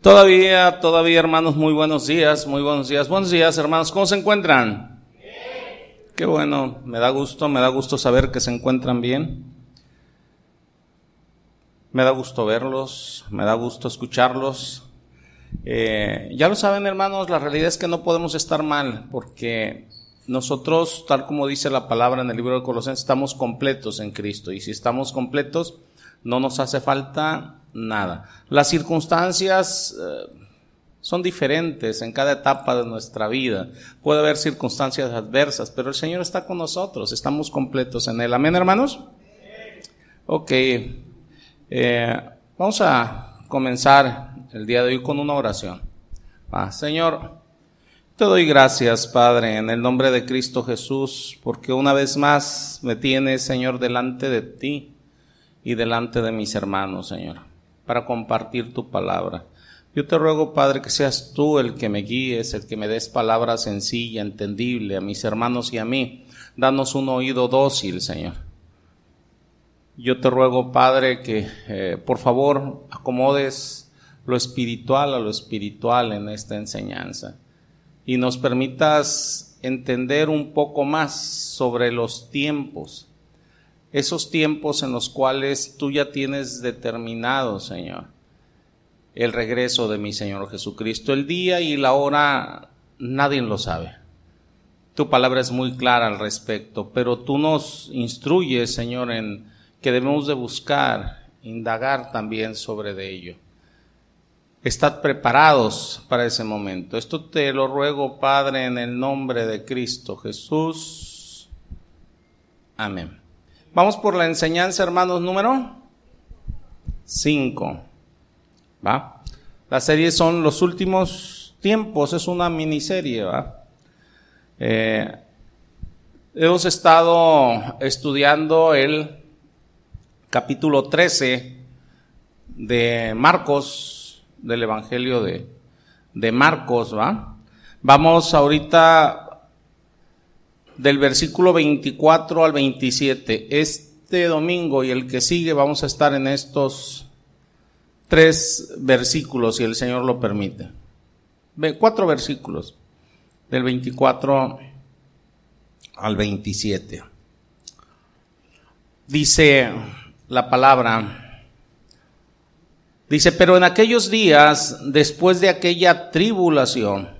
Todavía, hermanos, muy buenos días, hermanos, ¿cómo se encuentran? Bien. Qué bueno, me da gusto saber que se encuentran bien. Me da gusto verlos, me da gusto escucharlos. Ya lo saben, hermanos, la realidad es que no podemos estar mal, porque nosotros, tal como dice la palabra en el libro de Colosenses, estamos completos en Cristo, y si estamos completos, no nos hace falta nada. Las circunstancias son diferentes en cada etapa de nuestra vida. Puede haber circunstancias adversas, pero el Señor está con nosotros, estamos completos en Él. ¿Amén, hermanos? Ok, vamos a comenzar el día de hoy con una oración. Señor, te doy gracias, Padre, en el nombre de Cristo Jesús, porque una vez más me tienes, Señor, delante de ti y delante de mis hermanos, Señor, para compartir tu palabra. Yo te ruego, Padre, que seas tú el que me guíes, el que me des palabra sencilla, entendible a mis hermanos y a mí. Danos un oído dócil, Señor. Yo te ruego, Padre, que por favor acomodes lo espiritual a lo espiritual en esta enseñanza y nos permitas entender un poco más sobre los tiempos. Esos tiempos en los cuales tú ya tienes determinado, Señor, el regreso de mi Señor Jesucristo. El día y la hora nadie lo sabe. Tu palabra es muy clara al respecto, pero tú nos instruyes, Señor, en que debemos de buscar, indagar también sobre de ello. Estad preparados para ese momento. Esto te lo ruego, Padre, en el nombre de Cristo Jesús. Amén. Vamos por la enseñanza, hermanos, número 5. ¿Va? La serie son Los Últimos Tiempos, es una miniserie, ¿va? Hemos estado estudiando el capítulo 13 de Marcos, del Evangelio de Marcos, ¿va? Vamos ahorita del versículo 24 al 27. Este domingo y el que sigue vamos a estar en estos 3 versículos, si el Señor lo permite. 4 versículos, del 24 al 27. Dice la palabra, dice: pero en aquellos días, después de aquella tribulación,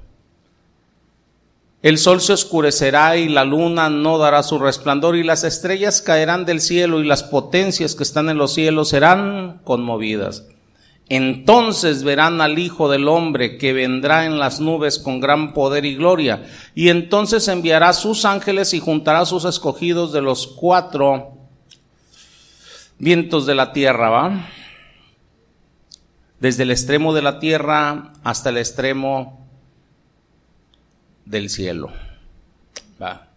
el sol se oscurecerá y la luna no dará su resplandor y las estrellas caerán del cielo y las potencias que están en los cielos serán conmovidas. Entonces verán al Hijo del Hombre que vendrá en las nubes con gran poder y gloria, y entonces enviará sus ángeles y juntará a sus escogidos de los 4 vientos de la tierra, ¿va? Desde el extremo de la tierra hasta el extremo del cielo. Va.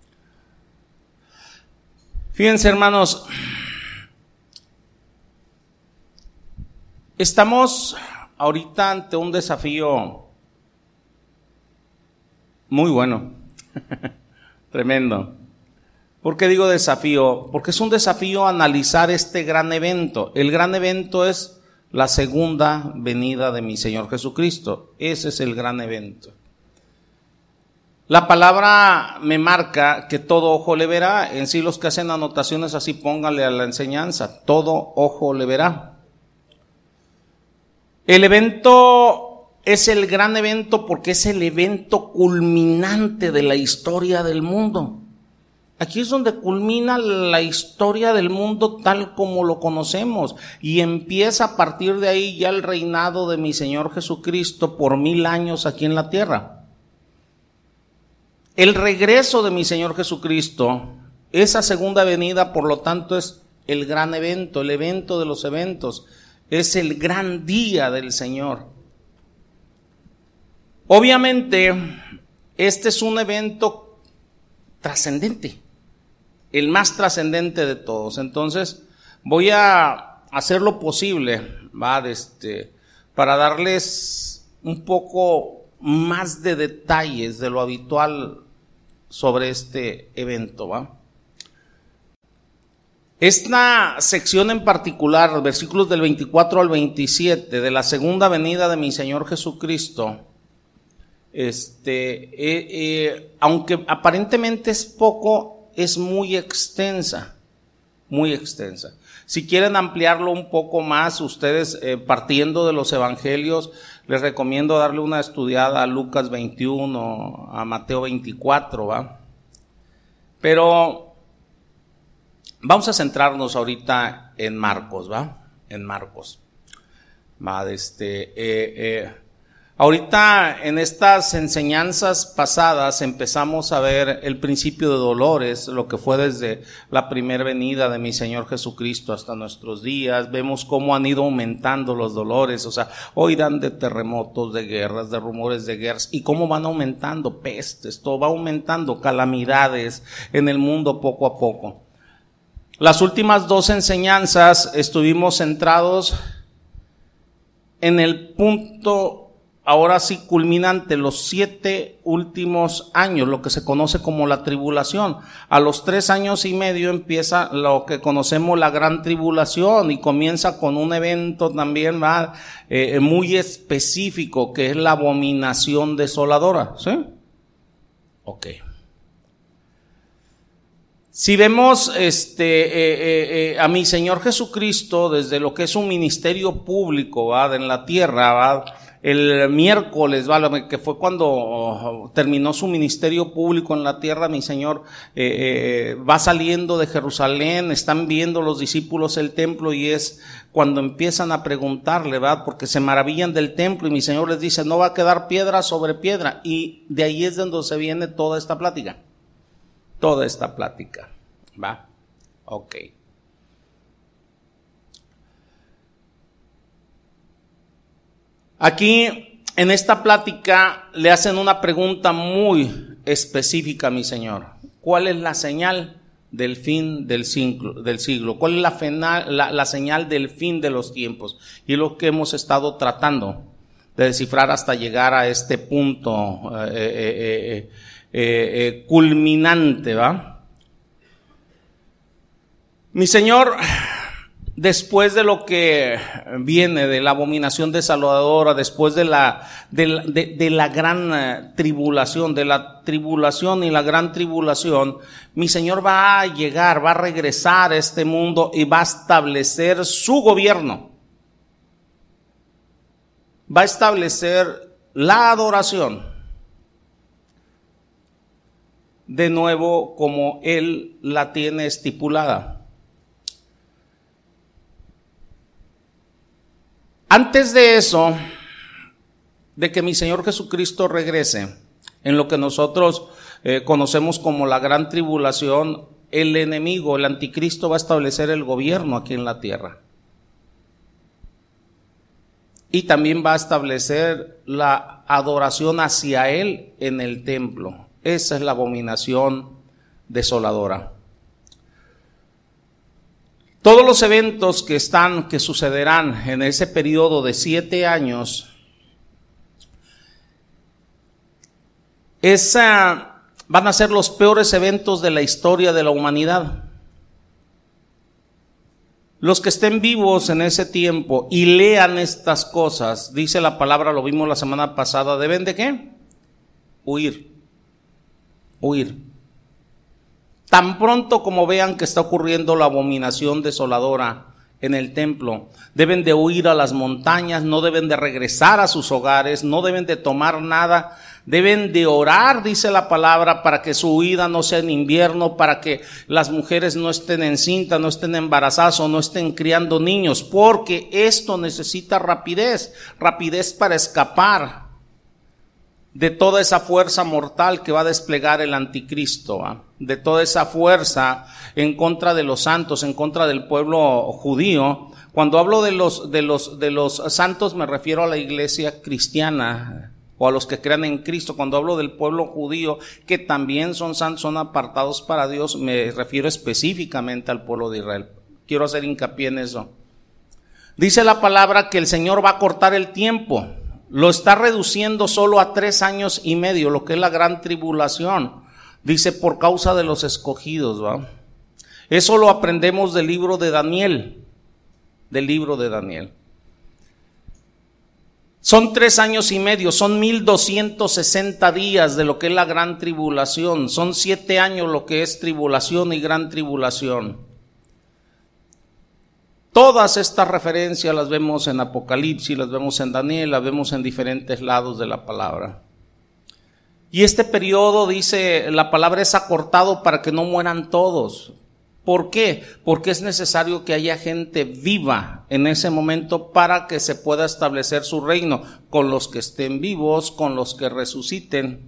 Fíjense, hermanos, estamos ahorita ante un desafío muy bueno, tremendo. ¿Por qué digo desafío? Porque es un desafío analizar este gran evento. El gran evento es la segunda venida de mi Señor Jesucristo. Ese es el gran evento. La palabra me marca que todo ojo le verá. En sí, los que hacen anotaciones así, pónganle a la enseñanza: todo ojo le verá. El evento es el gran evento porque es el evento culminante de la historia del mundo. Aquí es donde culmina la historia del mundo tal como lo conocemos, y empieza a partir de ahí ya el reinado de mi Señor Jesucristo por 1000 años aquí en la tierra. El regreso de mi Señor Jesucristo, esa segunda venida, por lo tanto, es el gran evento, el evento de los eventos, es el gran día del Señor. Obviamente, este es un evento trascendente, el más trascendente de todos. Entonces, voy a hacer lo posible, para darles un poco más de detalles de lo habitual sobre este evento, ¿va? Esta sección en particular, versículos del 24 al 27, de la segunda venida de mi Señor Jesucristo, aunque aparentemente es poco, es muy extensa, muy extensa. Si quieren ampliarlo un poco más, ustedes partiendo de los evangelios, les recomiendo darle una estudiada a Lucas 21, a Mateo 24, ¿va? Pero vamos a centrarnos ahorita en Marcos, ¿va? En Marcos. Va, ahorita en estas enseñanzas pasadas empezamos a ver el principio de dolores, lo que fue desde la primera venida de mi Señor Jesucristo hasta nuestros días. Vemos cómo han ido aumentando los dolores, o sea, oirán de terremotos, de guerras, de rumores de guerras, y cómo van aumentando pestes, todo va aumentando, calamidades en el mundo poco a poco. Las últimas dos enseñanzas estuvimos centrados en el punto ahora sí culminante, los 7 últimos años, lo que se conoce como la tribulación. A los 3 años y medio empieza lo que conocemos la gran tribulación y comienza con un evento también muy específico, que es la abominación desoladora, ¿sí? Ok. Si vemos a mi Señor Jesucristo desde lo que es un ministerio público, en la tierra, el miércoles, que fue cuando terminó su ministerio público en la tierra, mi Señor va saliendo de Jerusalén, están viendo los discípulos el templo y es cuando empiezan a preguntarle, ¿verdad? Porque se maravillan del templo y mi Señor les dice, no va a quedar piedra sobre piedra, y de ahí es donde se viene toda esta plática, ¿va? Ok. Aquí, en esta plática, le hacen una pregunta muy específica a mi Señor. ¿Cuál es la señal del fin del siglo? ¿Cuál es la señal del fin de los tiempos? Y lo que hemos estado tratando de descifrar hasta llegar a este punto culminante, ¿va? Mi Señor, después de lo que viene de la abominación desoladora, después de la gran tribulación, de la tribulación y la gran tribulación, mi Señor va a llegar, va a regresar a este mundo y va a establecer su gobierno. Va a establecer la adoración de nuevo como Él la tiene estipulada. Antes de eso, de que mi Señor Jesucristo regrese, en lo que nosotros conocemos como la gran tribulación, el enemigo, el anticristo, va a establecer el gobierno aquí en la tierra. Y también va a establecer la adoración hacia Él en el templo. Esa es la abominación desoladora. Todos los eventos que sucederán en ese periodo de 7 años, van a ser los peores eventos de la historia de la humanidad. Los que estén vivos en ese tiempo y lean estas cosas, dice la palabra, lo vimos la semana pasada, ¿deben de qué? Huir. Tan pronto como vean que está ocurriendo la abominación desoladora en el templo, deben de huir a las montañas, no deben de regresar a sus hogares, no deben de tomar nada, deben de orar, dice la palabra, para que su huida no sea en invierno, para que las mujeres no estén encintas, no estén embarazadas o no estén criando niños, porque esto necesita rapidez para escapar de toda esa fuerza mortal que va a desplegar el anticristo, ¿eh? De toda esa fuerza en contra de los santos, en contra del pueblo judío. Cuando hablo de los santos me refiero a la iglesia cristiana o a los que crean en Cristo. Cuando hablo del pueblo judío, que también son santos, son apartados para Dios, me refiero específicamente al pueblo de Israel. Quiero hacer hincapié en eso. Dice la palabra que el Señor va a cortar el tiempo. Lo está reduciendo solo a 3 años y medio, lo que es la gran tribulación. Dice por causa de los escogidos, ¿va? Eso lo aprendemos del libro de Daniel, Son 3 años y medio, son 1260 días de lo que es la gran tribulación, son 7 años lo que es tribulación y gran tribulación. Todas estas referencias las vemos en Apocalipsis, las vemos en Daniel, las vemos en diferentes lados de la palabra. Y este periodo, dice la palabra, es acortado para que no mueran todos. ¿Por qué? Porque es necesario que haya gente viva en ese momento para que se pueda establecer su reino, con los que estén vivos, con los que resuciten,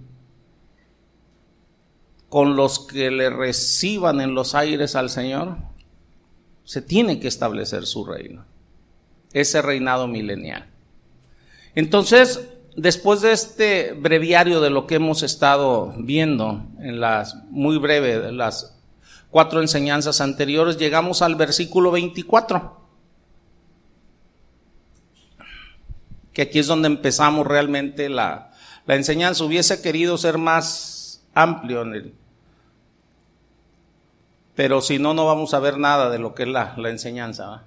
con los que le reciban en los aires al Señor. Se tiene que establecer su reino, ese reinado milenial. Entonces, después de este breviario de lo que hemos estado viendo en muy breve, las 4 enseñanzas anteriores, llegamos al versículo 24, que aquí es donde empezamos realmente la enseñanza. Hubiese querido ser más amplio en él, pero si no, no vamos a ver nada de lo que es la enseñanza, ¿va?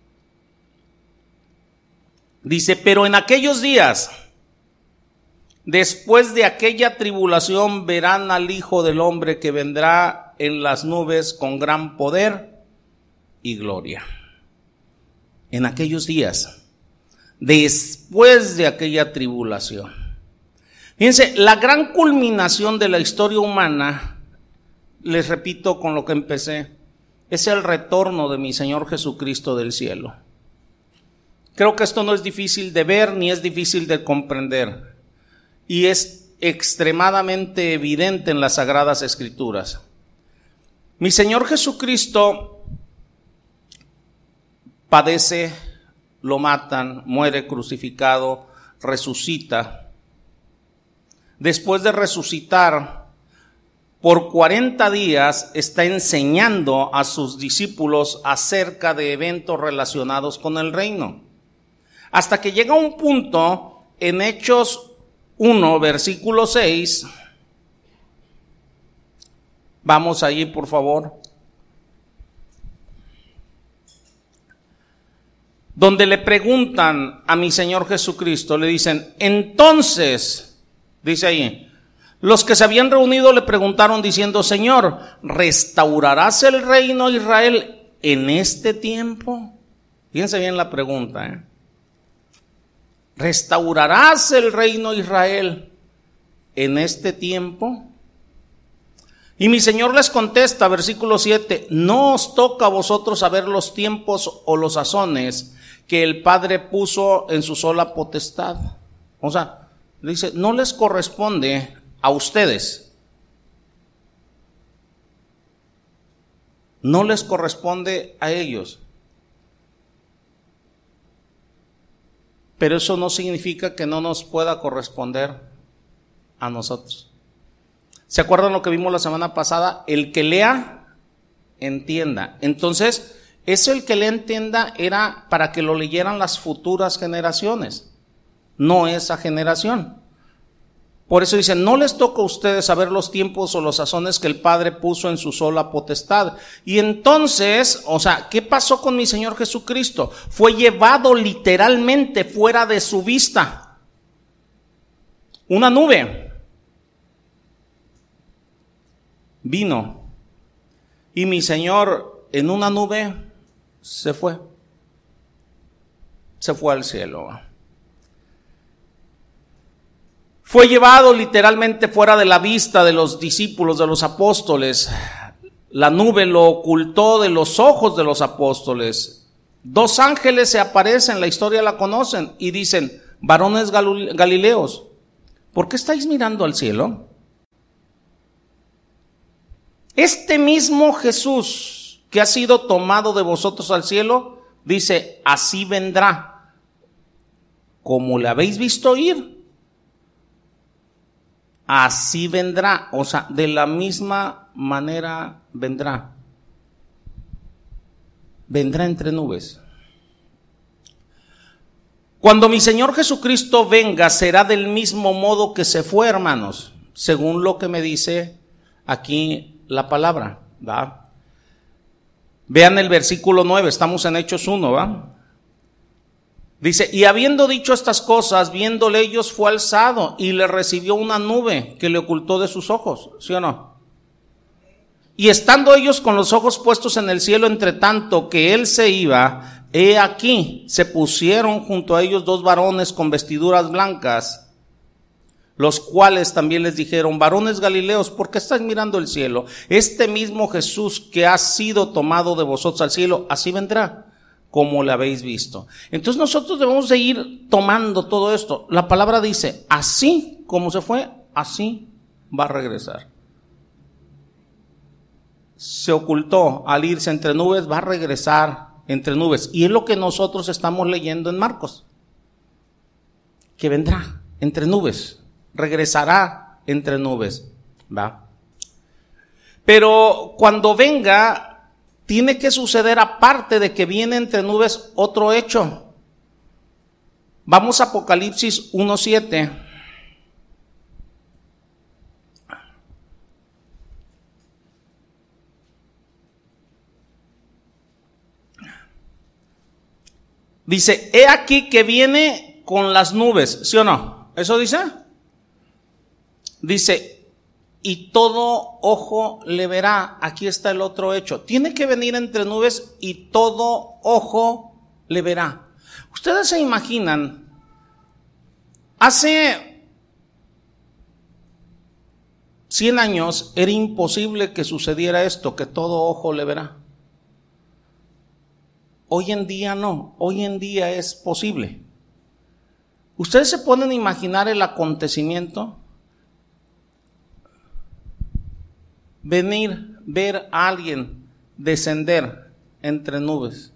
Dice, pero en aquellos días, después de aquella tribulación, verán al Hijo del Hombre que vendrá en las nubes con gran poder y gloria. En aquellos días, después de aquella tribulación. Fíjense, la gran culminación de la historia humana, les repito con lo que empecé, es el retorno de mi Señor Jesucristo del cielo. Creo que esto no es difícil de ver ni es difícil de comprender, y es extremadamente evidente en las Sagradas Escrituras. Mi Señor Jesucristo padece, lo matan, muere crucificado, resucita. Después de resucitar, por 40 días está enseñando a sus discípulos acerca de eventos relacionados con el reino. Hasta que llega un punto en Hechos 1, versículo 6. Vamos allí, por favor. Donde le preguntan a mi Señor Jesucristo, le dicen, entonces, dice ahí, los que se habían reunido le preguntaron diciendo, Señor, ¿restaurarás el reino de Israel en este tiempo? Fíjense bien la pregunta, ¿Restaurarás el reino de Israel en este tiempo? Y mi Señor les contesta, versículo 7, no os toca a vosotros saber los tiempos o los sazones que el Padre puso en su sola potestad. O sea, dice, no les corresponde a ustedes. No les corresponde a ellos. Pero eso no significa que no nos pueda corresponder a nosotros. ¿Se acuerdan lo que vimos la semana pasada? El que lea, entienda. Entonces, eso el que lea, entienda, era para que lo leyeran las futuras generaciones, no esa generación. Por eso dice, no les toca a ustedes saber los tiempos o los sazones que el Padre puso en su sola potestad. Y entonces, o sea, ¿qué pasó con mi Señor Jesucristo? Fue llevado literalmente fuera de su vista. Una nube vino y mi Señor en una nube se fue al cielo. Fue llevado literalmente fuera de la vista de los discípulos, de los apóstoles. La nube lo ocultó de los ojos de los apóstoles. 2 ángeles se aparecen, la historia la conocen, y dicen, varones galileos, ¿por qué estáis mirando al cielo? Este mismo Jesús que ha sido tomado de vosotros al cielo, dice, así vendrá, como le habéis visto ir. Así vendrá, o sea, de la misma manera vendrá. Vendrá entre nubes. Cuando mi Señor Jesucristo venga, será del mismo modo que se fue, hermanos, según lo que me dice aquí la palabra, ¿va? Vean el versículo 9, estamos en Hechos 1, ¿va? Dice, y habiendo dicho estas cosas, viéndole ellos, fue alzado y le recibió una nube que le ocultó de sus ojos, ¿sí o no? Y estando ellos con los ojos puestos en el cielo, entre tanto que él se iba, he aquí, se pusieron junto a ellos dos varones con vestiduras blancas, los cuales también les dijeron, varones galileos, ¿por qué estáis mirando el cielo? Este mismo Jesús que ha sido tomado de vosotros al cielo, así vendrá, como le habéis visto. Entonces nosotros debemos de ir tomando todo esto. La palabra dice, así como se fue, así va a regresar. Se ocultó al irse entre nubes, va a regresar entre nubes. Y es lo que nosotros estamos leyendo en Marcos. Que vendrá entre nubes, regresará entre nubes, ¿va? Pero cuando venga, tiene que suceder, aparte de que viene entre nubes, otro hecho. Vamos a Apocalipsis 1:7. Dice, he aquí que viene con las nubes, ¿sí o no? ¿Eso dice? Dice, y todo ojo le verá. Aquí está el otro hecho. Tiene que venir entre nubes y todo ojo le verá. Ustedes se imaginan, hace 100 años era imposible que sucediera esto, que todo ojo le verá. Hoy en día no, hoy en día es posible. Ustedes se pueden imaginar el acontecimiento. Venir, ver a alguien descender entre nubes.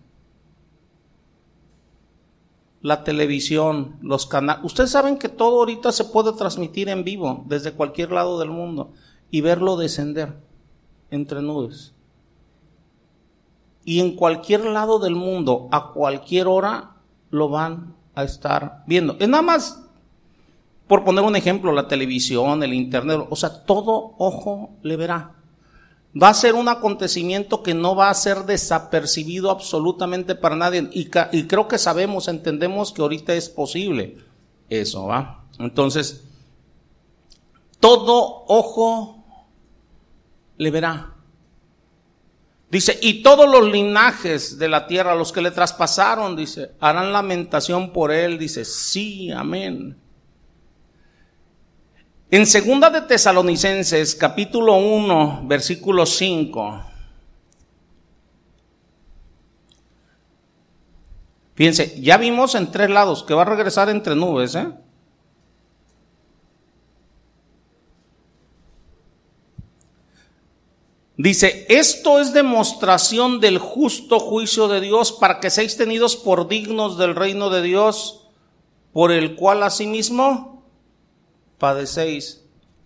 La televisión, los canales. Ustedes saben que todo ahorita se puede transmitir en vivo desde cualquier lado del mundo y verlo descender entre nubes. Y en cualquier lado del mundo, a cualquier hora, lo van a estar viendo. Es nada más, por poner un ejemplo, la televisión, el internet, o sea, todo ojo le verá. Va a ser un acontecimiento que no va a ser desapercibido absolutamente para nadie. Y creo que sabemos, entendemos que ahorita es posible eso, ¿va? Entonces, todo ojo le verá. Dice, y todos los linajes de la tierra, los que le traspasaron, dice, harán lamentación por él. Dice, sí, amén. En segunda de Tesalonicenses, capítulo 1, versículo 5. Fíjense, ya vimos en 3 lados que va a regresar entre nubes, ¿eh? Dice, esto es demostración del justo juicio de Dios para que seáis tenidos por dignos del reino de Dios, por el cual asimismo padecéis.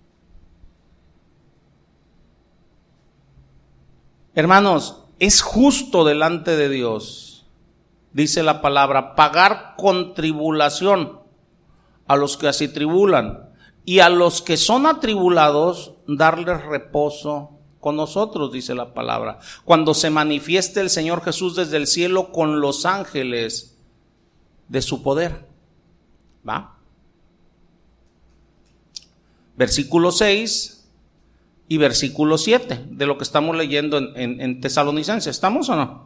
Hermanos, es justo delante de Dios, dice la palabra, pagar con tribulación a los que así tribulan, y a los que son atribulados darles reposo con nosotros, dice la palabra, cuando se manifieste el Señor Jesús desde el cielo con los ángeles de su poder. ¿Va? Versículo 6 y versículo 7 de lo que estamos leyendo en Tesalonicenses. ¿Estamos o no?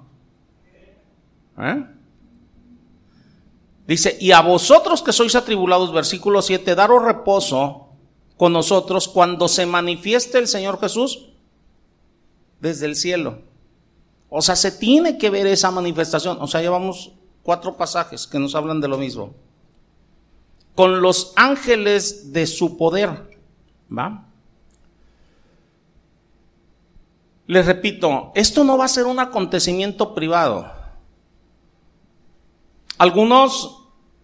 Dice, y a vosotros que sois atribulados, versículo 7, daros reposo con nosotros cuando se manifieste el Señor Jesús desde el cielo. O sea, se tiene que ver esa manifestación. O sea, llevamos 4 pasajes que nos hablan de lo mismo. Con los ángeles de su poder. ¿Va? Les repito, esto no va a ser un acontecimiento privado. Algunos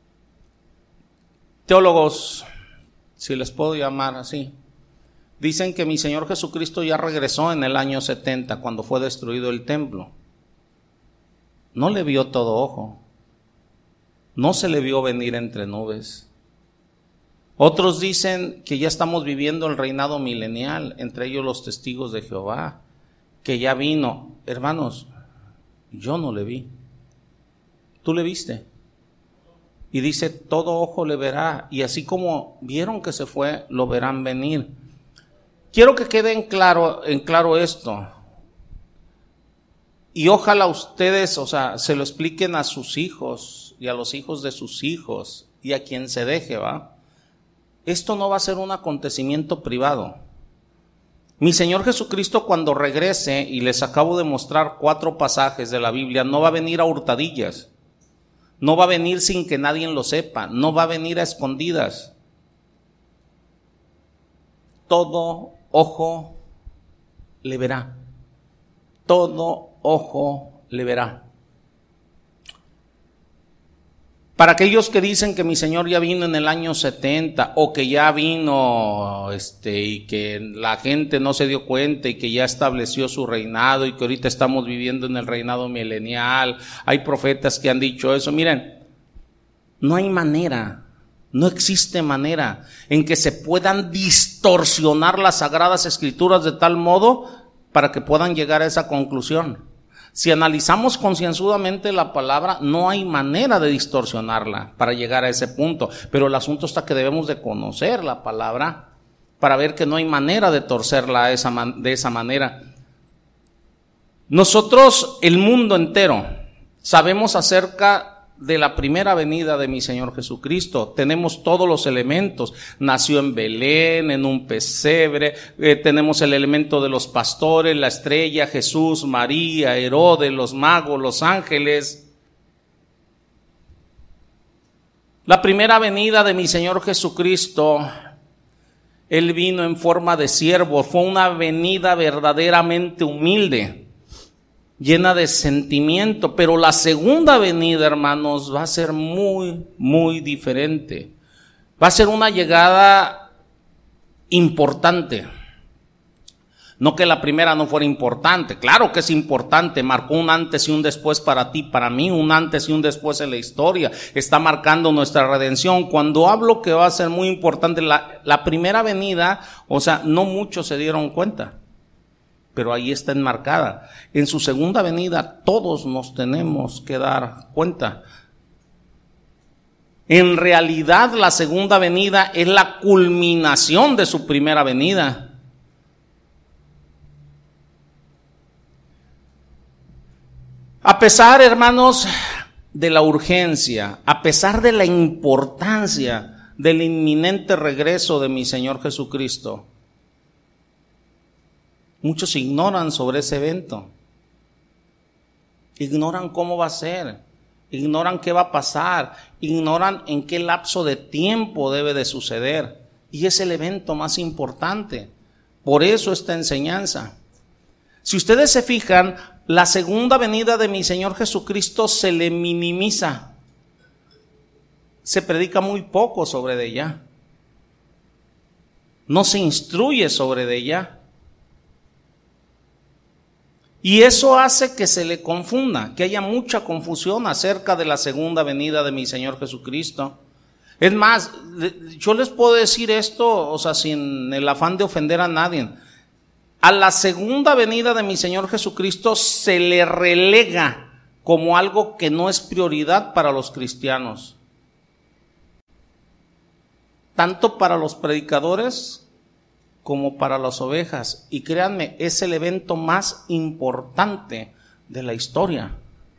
teólogos, si les puedo llamar así, dicen que mi Señor Jesucristo ya regresó en el año 70, cuando fue destruido el templo. No le vio todo ojo. No se le vio venir entre nubes. Otros dicen que ya estamos viviendo el reinado milenial, entre ellos los testigos de Jehová, que ya vino. Hermanos, Yo no le vi. ¿Tú le viste? Y dice, todo ojo le verá, y así como vieron que se fue, lo verán venir. Quiero que quede en claro esto. Y ojalá ustedes, se lo expliquen a sus hijos y a los hijos de sus hijos y a quien se deje, ¿va? Esto no va a ser un acontecimiento privado. Mi Señor Jesucristo, cuando regrese, y les acabo de mostrar 4 pasajes de la Biblia, no va a venir a hurtadillas, no va a venir sin que nadie lo sepa, no va a venir a escondidas. Todo ojo le verá, todo ojo le verá. Para aquellos que dicen que mi Señor ya vino en el año 70 o que ya vino y que la gente no se dio cuenta y que ya estableció su reinado y que ahorita estamos viviendo en el reinado milenial, hay profetas que han dicho eso. Miren, no hay manera, no existe manera en que se puedan distorsionar las Sagradas Escrituras de tal modo para que puedan llegar a esa conclusión. Si analizamos concienzudamente la palabra, no hay manera de distorsionarla para llegar a ese punto. Pero el asunto está que debemos de conocer la palabra para ver que no hay manera de torcerla de esa manera. Nosotros, el mundo entero, sabemos acerca de la primera venida de mi Señor Jesucristo. Tenemos todos los elementos. Nació en Belén, en un pesebre. Tenemos el elemento de los pastores, la estrella, Jesús, María, Herodes, los magos, los ángeles. La primera venida de mi Señor Jesucristo, Él vino en forma de siervo. Fue una venida verdaderamente humilde, llena de sentimiento, pero la segunda venida, hermanos, va a ser muy, muy diferente. Va a ser una llegada importante. No que la primera no fuera importante, claro que es importante, marcó un antes y un después para ti, para mí, un antes y un después en la historia, está marcando nuestra redención. Cuando hablo que va a ser muy importante, la primera venida, no muchos se dieron cuenta, pero ahí está enmarcada. En su segunda venida todos nos tenemos que dar cuenta. En realidad la segunda venida es la culminación de su primera venida. A pesar, hermanos, de la urgencia, a pesar de la importancia del inminente regreso de mi Señor Jesucristo, muchos ignoran sobre ese evento, ignoran cómo va a ser, ignoran qué va a pasar, ignoran en qué lapso de tiempo debe de suceder, y es el evento más importante. Por eso esta enseñanza. Si ustedes se fijan, la segunda venida de mi Señor Jesucristo se le minimiza, se predica muy poco sobre ella, no se instruye sobre ella. Y eso hace que se le confunda, que haya mucha confusión acerca de la segunda venida de mi Señor Jesucristo. Es más, yo les puedo decir esto, sin el afán de ofender a nadie. A la segunda venida de mi Señor Jesucristo se le relega como algo que no es prioridad para los cristianos. Tanto para los predicadores como para las ovejas, y créanme, es el evento más importante de la historia.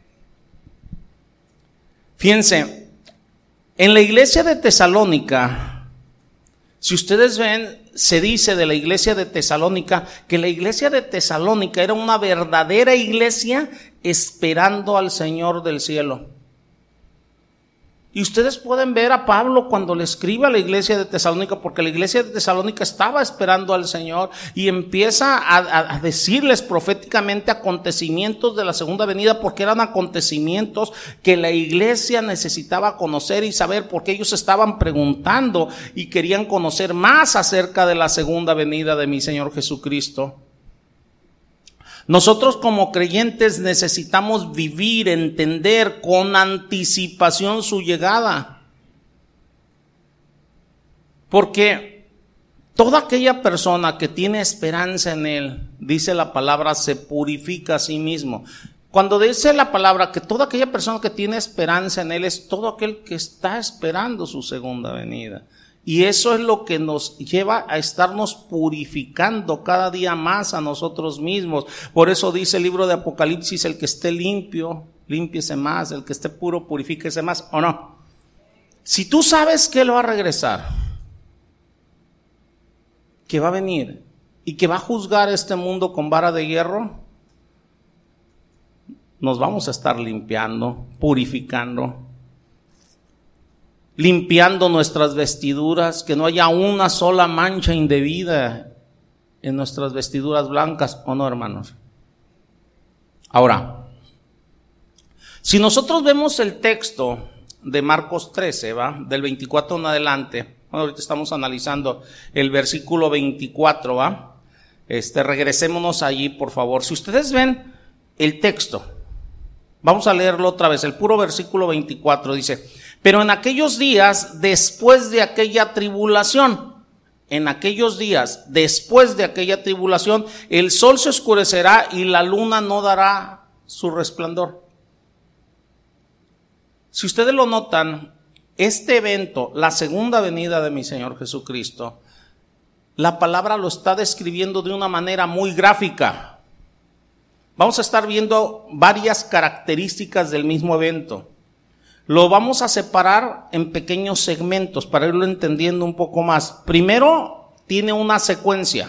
Fíjense, en la iglesia de Tesalónica, si ustedes ven, se dice de la iglesia de Tesalónica que la iglesia de Tesalónica era una verdadera iglesia esperando al Señor del cielo. Y ustedes pueden ver a Pablo cuando le escribe a la iglesia de Tesalónica, porque la iglesia de Tesalónica estaba esperando al Señor y empieza a decirles proféticamente acontecimientos de la segunda venida, porque eran acontecimientos que la iglesia necesitaba conocer y saber, porque ellos estaban preguntando y querían conocer más acerca de la segunda venida de mi Señor Jesucristo. Nosotros como creyentes necesitamos vivir, entender con anticipación su llegada. Porque toda aquella persona que tiene esperanza en Él, dice la palabra, se purifica a sí mismo. Cuando dice la palabra que toda aquella persona que tiene esperanza en Él es todo aquel que está esperando su segunda venida. Y eso es lo que nos lleva a estarnos purificando cada día más a nosotros mismos. Por eso dice el libro de Apocalipsis, el que esté limpio, límpiese más, el que esté puro, purifíquese más, ¿o no? Si tú sabes que Él va a regresar, que va a venir y que va a juzgar este mundo con vara de hierro, nos vamos a estar limpiando, purificando, limpiando nuestras vestiduras, que no haya una sola mancha indebida en nuestras vestiduras blancas, ¿o no, hermanos? Ahora, si nosotros vemos el texto de Marcos 13, ¿va? Del 24 en adelante, bueno, ahorita estamos analizando el versículo 24, ¿va? Regresémonos allí, por favor. Si ustedes ven el texto, vamos a leerlo otra vez, el puro versículo 24 dice: pero en aquellos días, después de aquella tribulación, en aquellos días, después de aquella tribulación, el sol se oscurecerá y la luna no dará su resplandor. Si ustedes lo notan, este evento, la segunda venida de mi Señor Jesucristo, la palabra lo está describiendo de una manera muy gráfica. Vamos a estar viendo varias características del mismo evento. Lo vamos a separar en pequeños segmentos para irlo entendiendo un poco más. Primero, tiene una secuencia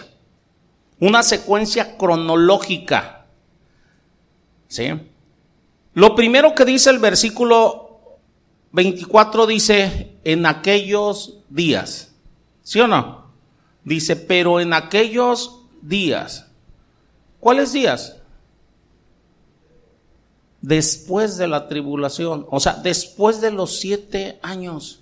cronológica. ¿Sí? Lo primero que dice el versículo 24 dice: en aquellos días. ¿Sí o no? Dice, pero en aquellos días. ¿Cuáles días? Después de la tribulación, o sea, después de los 7 años.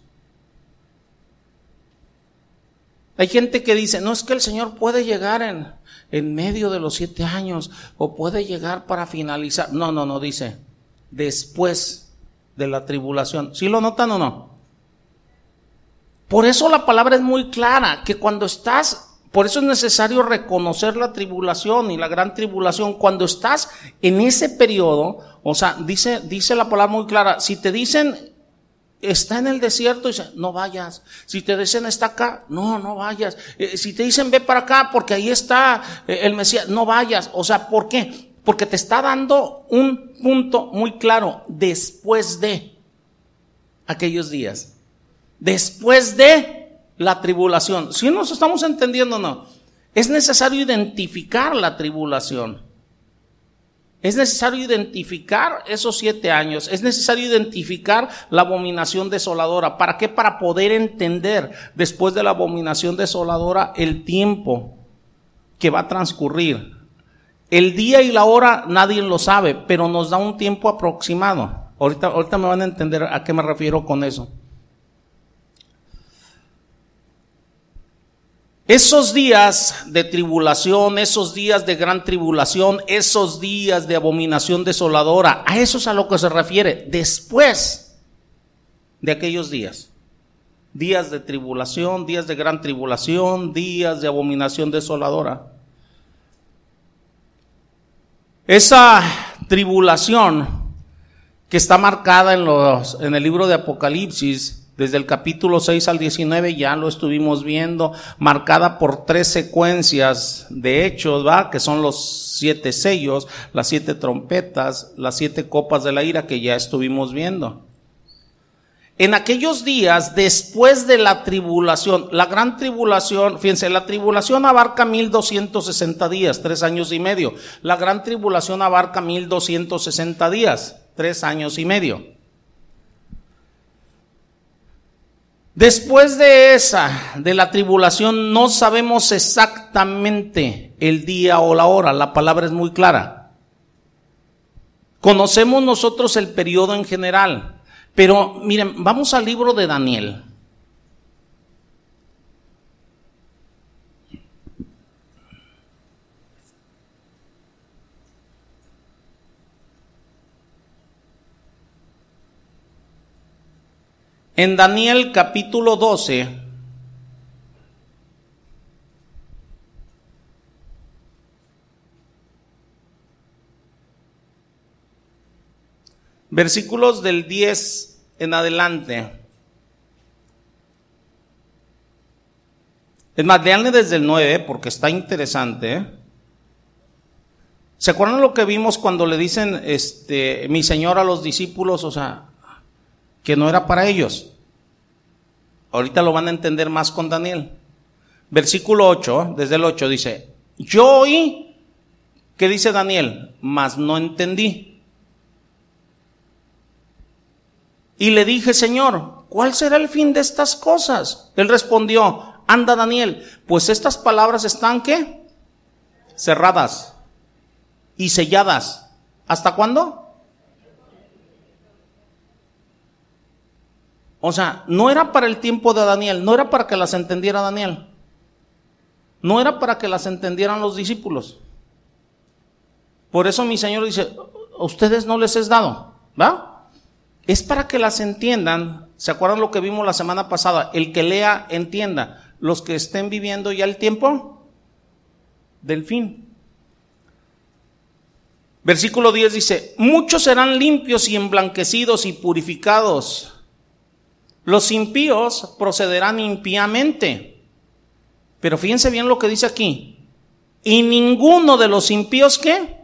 Hay gente que dice, no, es que el Señor puede llegar en medio de los 7 años, o puede llegar para finalizar. No, dice, después de la tribulación. ¿Sí lo notan o no? Por eso la palabra es muy clara, que cuando estás, por eso es necesario reconocer la tribulación y la gran tribulación. Cuando estás en ese periodo, o sea, dice la palabra muy clara, si te dicen está en el desierto, dice, no vayas. Si te dicen está acá, no vayas. Si te dicen ve para acá porque ahí está el Mesías, no vayas. O sea, ¿por qué? Porque te está dando un punto muy claro, después de aquellos días. Después de la tribulación. ¿Sí nos estamos entendiendo o no? Es necesario identificar la tribulación. Es necesario identificar esos 7 años. Es necesario identificar la abominación desoladora. ¿Para qué? Para poder entender después de la abominación desoladora el tiempo que va a transcurrir. El día y la hora nadie lo sabe, pero nos da un tiempo aproximado. Ahorita me van a entender a qué me refiero con eso. Esos días de tribulación, esos días de gran tribulación, esos días de abominación desoladora, a eso es a lo que se refiere, después de aquellos días. Días de tribulación, días de gran tribulación, días de abominación desoladora. Esa tribulación que está marcada en el libro de Apocalipsis, desde el capítulo 6 al 19 ya lo estuvimos viendo, marcada por 3 secuencias de hechos, ¿va? Que son los 7 sellos, las 7 trompetas, las 7 copas de la ira que ya estuvimos viendo. En aquellos días, después de la tribulación, la gran tribulación, fíjense, la tribulación abarca 1260 días, 3 años y medio. La gran tribulación abarca 1260 días, 3 años y medio. Después de la tribulación, no sabemos exactamente el día o la hora, la palabra es muy clara. Conocemos nosotros el periodo en general, pero miren, vamos al libro de Daniel. En Daniel capítulo 12, Versículos del 10 en adelante. Es más, leanle desde el 9 porque está interesante. ¿Se acuerdan lo que vimos cuando le dicen mi Señor a los discípulos? O sea, que no era para ellos. Ahorita lo van a entender más con Daniel. Versículo 8, desde el 8 dice: yo oí, ¿qué dice Daniel? Mas no entendí. Y le dije: Señor, ¿cuál será el fin de estas cosas? Él respondió: anda, Daniel, pues estas palabras están, ¿qué? Cerradas y selladas. ¿Hasta cuándo? O sea, no era para el tiempo de Daniel, no era para que las entendiera Daniel, no era para que las entendieran los discípulos. Por eso mi Señor dice: a ustedes no les es dado, ¿va? Es para que las entiendan. ¿Se acuerdan lo que vimos la semana pasada? El que lea, entienda. Los que estén viviendo ya el tiempo del fin. Versículo 10 dice: muchos serán limpios y emblanquecidos y purificados. Los impíos procederán impíamente. Pero fíjense bien lo que dice aquí: y ninguno de los impíos, ¿qué?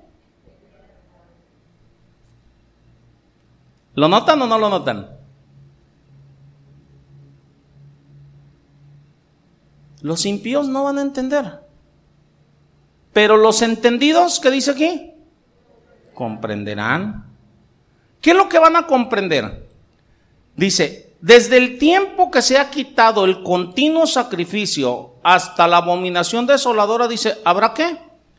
¿Lo notan o no lo notan? Los impíos no van a entender. Pero los entendidos, ¿qué dice aquí? Comprenderán. ¿Qué es lo que van a comprender? Dice: desde el tiempo que se ha quitado el continuo sacrificio hasta la abominación desoladora, dice, ¿habrá qué?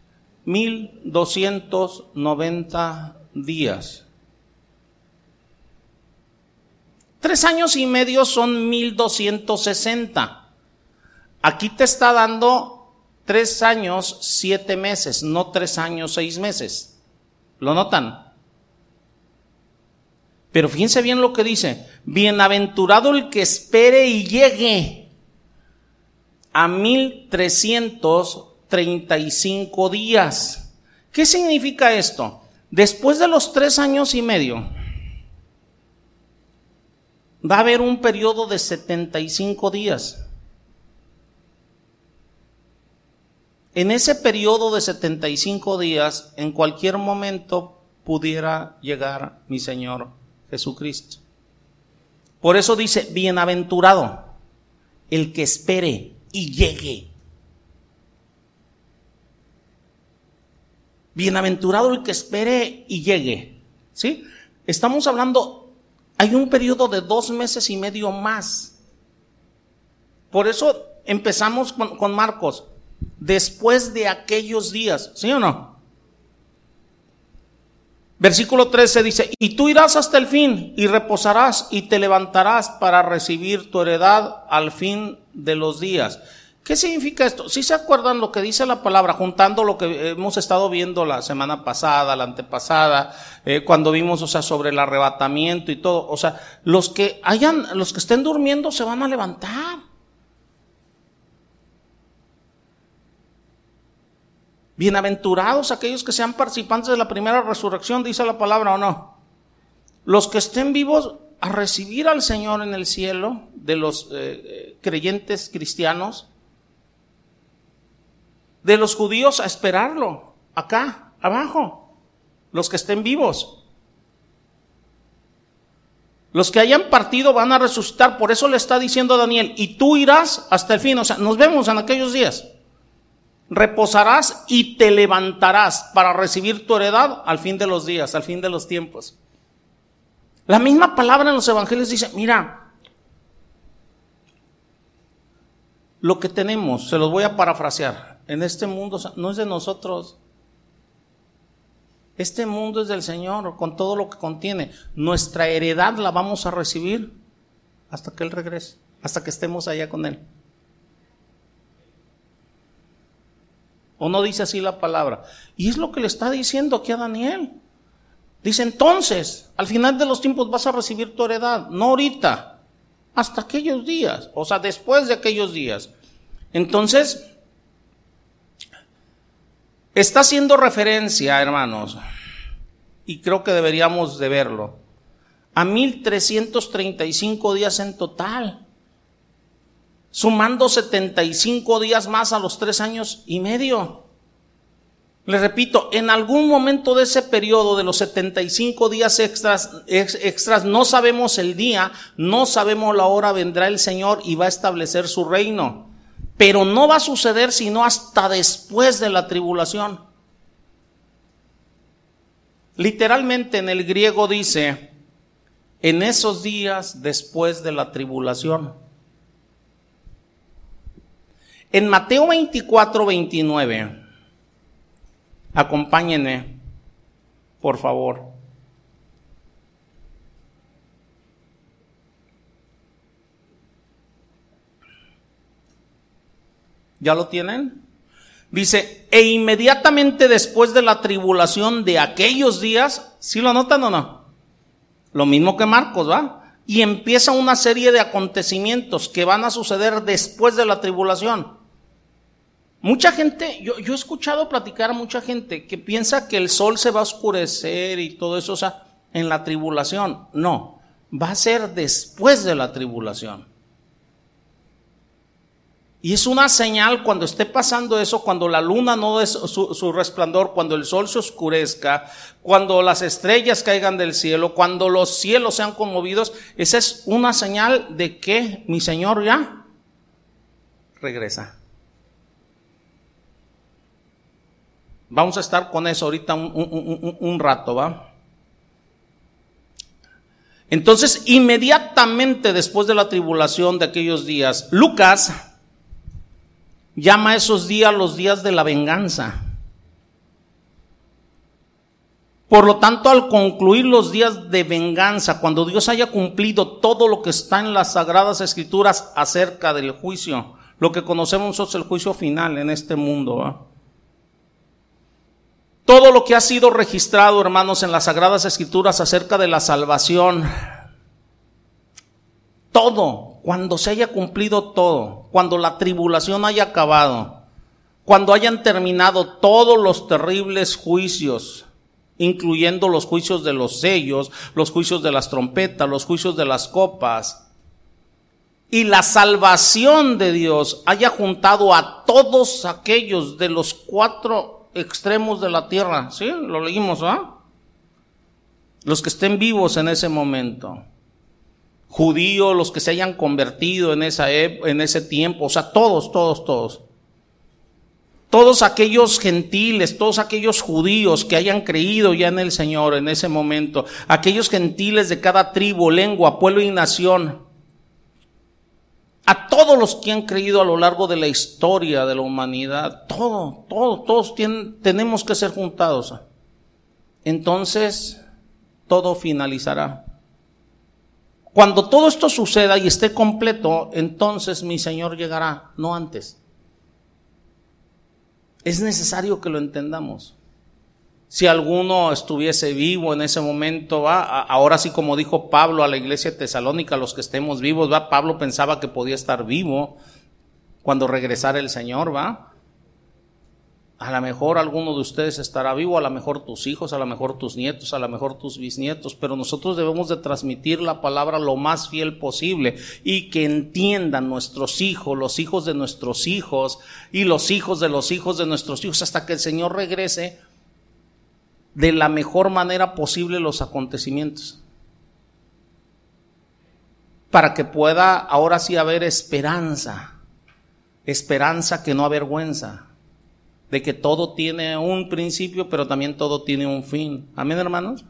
1290 días. 3 años y medio son 1260. Aquí te está dando 3 años, 7 meses, no 3 años, 6 meses. ¿Lo notan? Pero fíjense bien lo que dice: bienaventurado el que espere y llegue a 1335 días. ¿Qué significa esto? Después de los 3 años y medio, va a haber un periodo de 75 días. En ese periodo de 75 días, en cualquier momento pudiera llegar mi Señor Jesucristo. Por eso dice: bienaventurado el que espere y llegue. Bienaventurado el que espere y llegue. ¿Sí? Estamos hablando, hay un periodo de 2 meses y medio más. Por eso empezamos con Marcos. Después de aquellos días, ¿sí o no? Versículo 13 dice: y tú irás hasta el fin y reposarás y te levantarás para recibir tu heredad al fin de los días. ¿Qué significa esto? ¿Sí se acuerdan lo que dice la palabra? Juntando lo que hemos estado viendo la semana pasada, la antepasada, cuando vimos, sobre el arrebatamiento y todo. Los que estén durmiendo se van a levantar. Bienaventurados aquellos que sean participantes de la primera resurrección, dice la palabra, ¿o no? Los que estén vivos a recibir al Señor en el cielo, de los creyentes cristianos, de los judíos a esperarlo, acá, abajo, los que estén vivos. Los que hayan partido van a resucitar, por eso le está diciendo a Daniel: y tú irás hasta el fin. Nos vemos en aquellos días. Reposarás y te levantarás para recibir tu heredad al fin de los días, al fin de los tiempos. La misma palabra en los evangelios dice: mira, lo que tenemos, se los voy a parafrasear, en este mundo no es de nosotros. Este mundo es del Señor, con todo lo que contiene. Nuestra heredad la vamos a recibir hasta que Él regrese, hasta que estemos allá con Él. ¿O no dice así la palabra? Y es lo que le está diciendo aquí a Daniel. Dice: entonces, al final de los tiempos vas a recibir tu heredad. No ahorita, hasta aquellos días. Después de aquellos días. Entonces, está haciendo referencia, hermanos, y creo que deberíamos de verlo, a 1,335 días en total, sumando 75 días más a los 3 años y medio. Les repito, en algún momento de ese periodo de los 75 días extras, no sabemos el día, no sabemos la hora, vendrá el Señor y va a establecer su reino. Pero no va a suceder sino hasta después de la tribulación. Literalmente en el griego dice, en esos días después de la tribulación. En Mateo 24:29, acompáñenme, por favor. ¿Ya lo tienen? Dice, e inmediatamente después de la tribulación de aquellos días, ¿sí lo notan o no? Lo mismo que Marcos, ¿va? Y empieza una serie de acontecimientos que van a suceder después de la tribulación. Mucha gente, yo he escuchado platicar a mucha gente que piensa que el sol se va a oscurecer y todo eso, o sea, en la tribulación. No, va a ser después de la tribulación. Y es una señal cuando esté pasando eso, cuando la luna no dé su resplandor, cuando el sol se oscurezca, cuando las estrellas caigan del cielo, cuando los cielos sean conmovidos. Esa es una señal de que mi Señor ya regresa. Vamos a estar con eso ahorita un rato, ¿va? Entonces, inmediatamente después de la tribulación de aquellos días, Lucas llama a esos días los días de la venganza. Por lo tanto, al concluir los días de venganza, cuando Dios haya cumplido todo lo que está en las Sagradas Escrituras acerca del juicio, lo que conocemos nosotros el juicio final en este mundo, ¿va? Todo lo que ha sido registrado, hermanos, en las Sagradas Escrituras acerca de la salvación, todo, cuando se haya cumplido todo, cuando la tribulación haya acabado, cuando hayan terminado todos los terribles juicios, incluyendo los juicios de los sellos, los juicios de las trompetas, los juicios de las copas, y la salvación de Dios haya juntado a todos aquellos de los 4 extremos de la tierra, ¿sí? Lo leímos, ¿ah? Los que estén vivos en ese momento, judíos, los que se hayan convertido en ese tiempo, o sea, todos aquellos gentiles, todos aquellos judíos que hayan creído ya en el Señor en ese momento, aquellos gentiles de cada tribu, lengua, pueblo y nación, a todos los que han creído a lo largo de la historia de la humanidad, todos tenemos que ser juntados. Entonces, todo finalizará. Cuando todo esto suceda y esté completo, entonces mi Señor llegará, no antes. Es necesario que lo entendamos. Si alguno estuviese vivo en ese momento, ahora sí, como dijo Pablo a la iglesia de Tesalónica, los que estemos vivos, Pablo pensaba que podía estar vivo cuando regresara el Señor, A lo mejor alguno de ustedes estará vivo, a lo mejor tus hijos, a lo mejor tus nietos, a lo mejor tus bisnietos, pero nosotros debemos de transmitir la palabra lo más fiel posible y que entiendan nuestros hijos, los hijos de nuestros hijos y los hijos de los hijos de nuestros hijos hasta que el Señor regrese de la mejor manera posible los acontecimientos. Para que pueda ahora sí haber esperanza que no avergüenza. De que todo tiene un principio, pero también todo tiene un fin. ¿Amén, hermanos?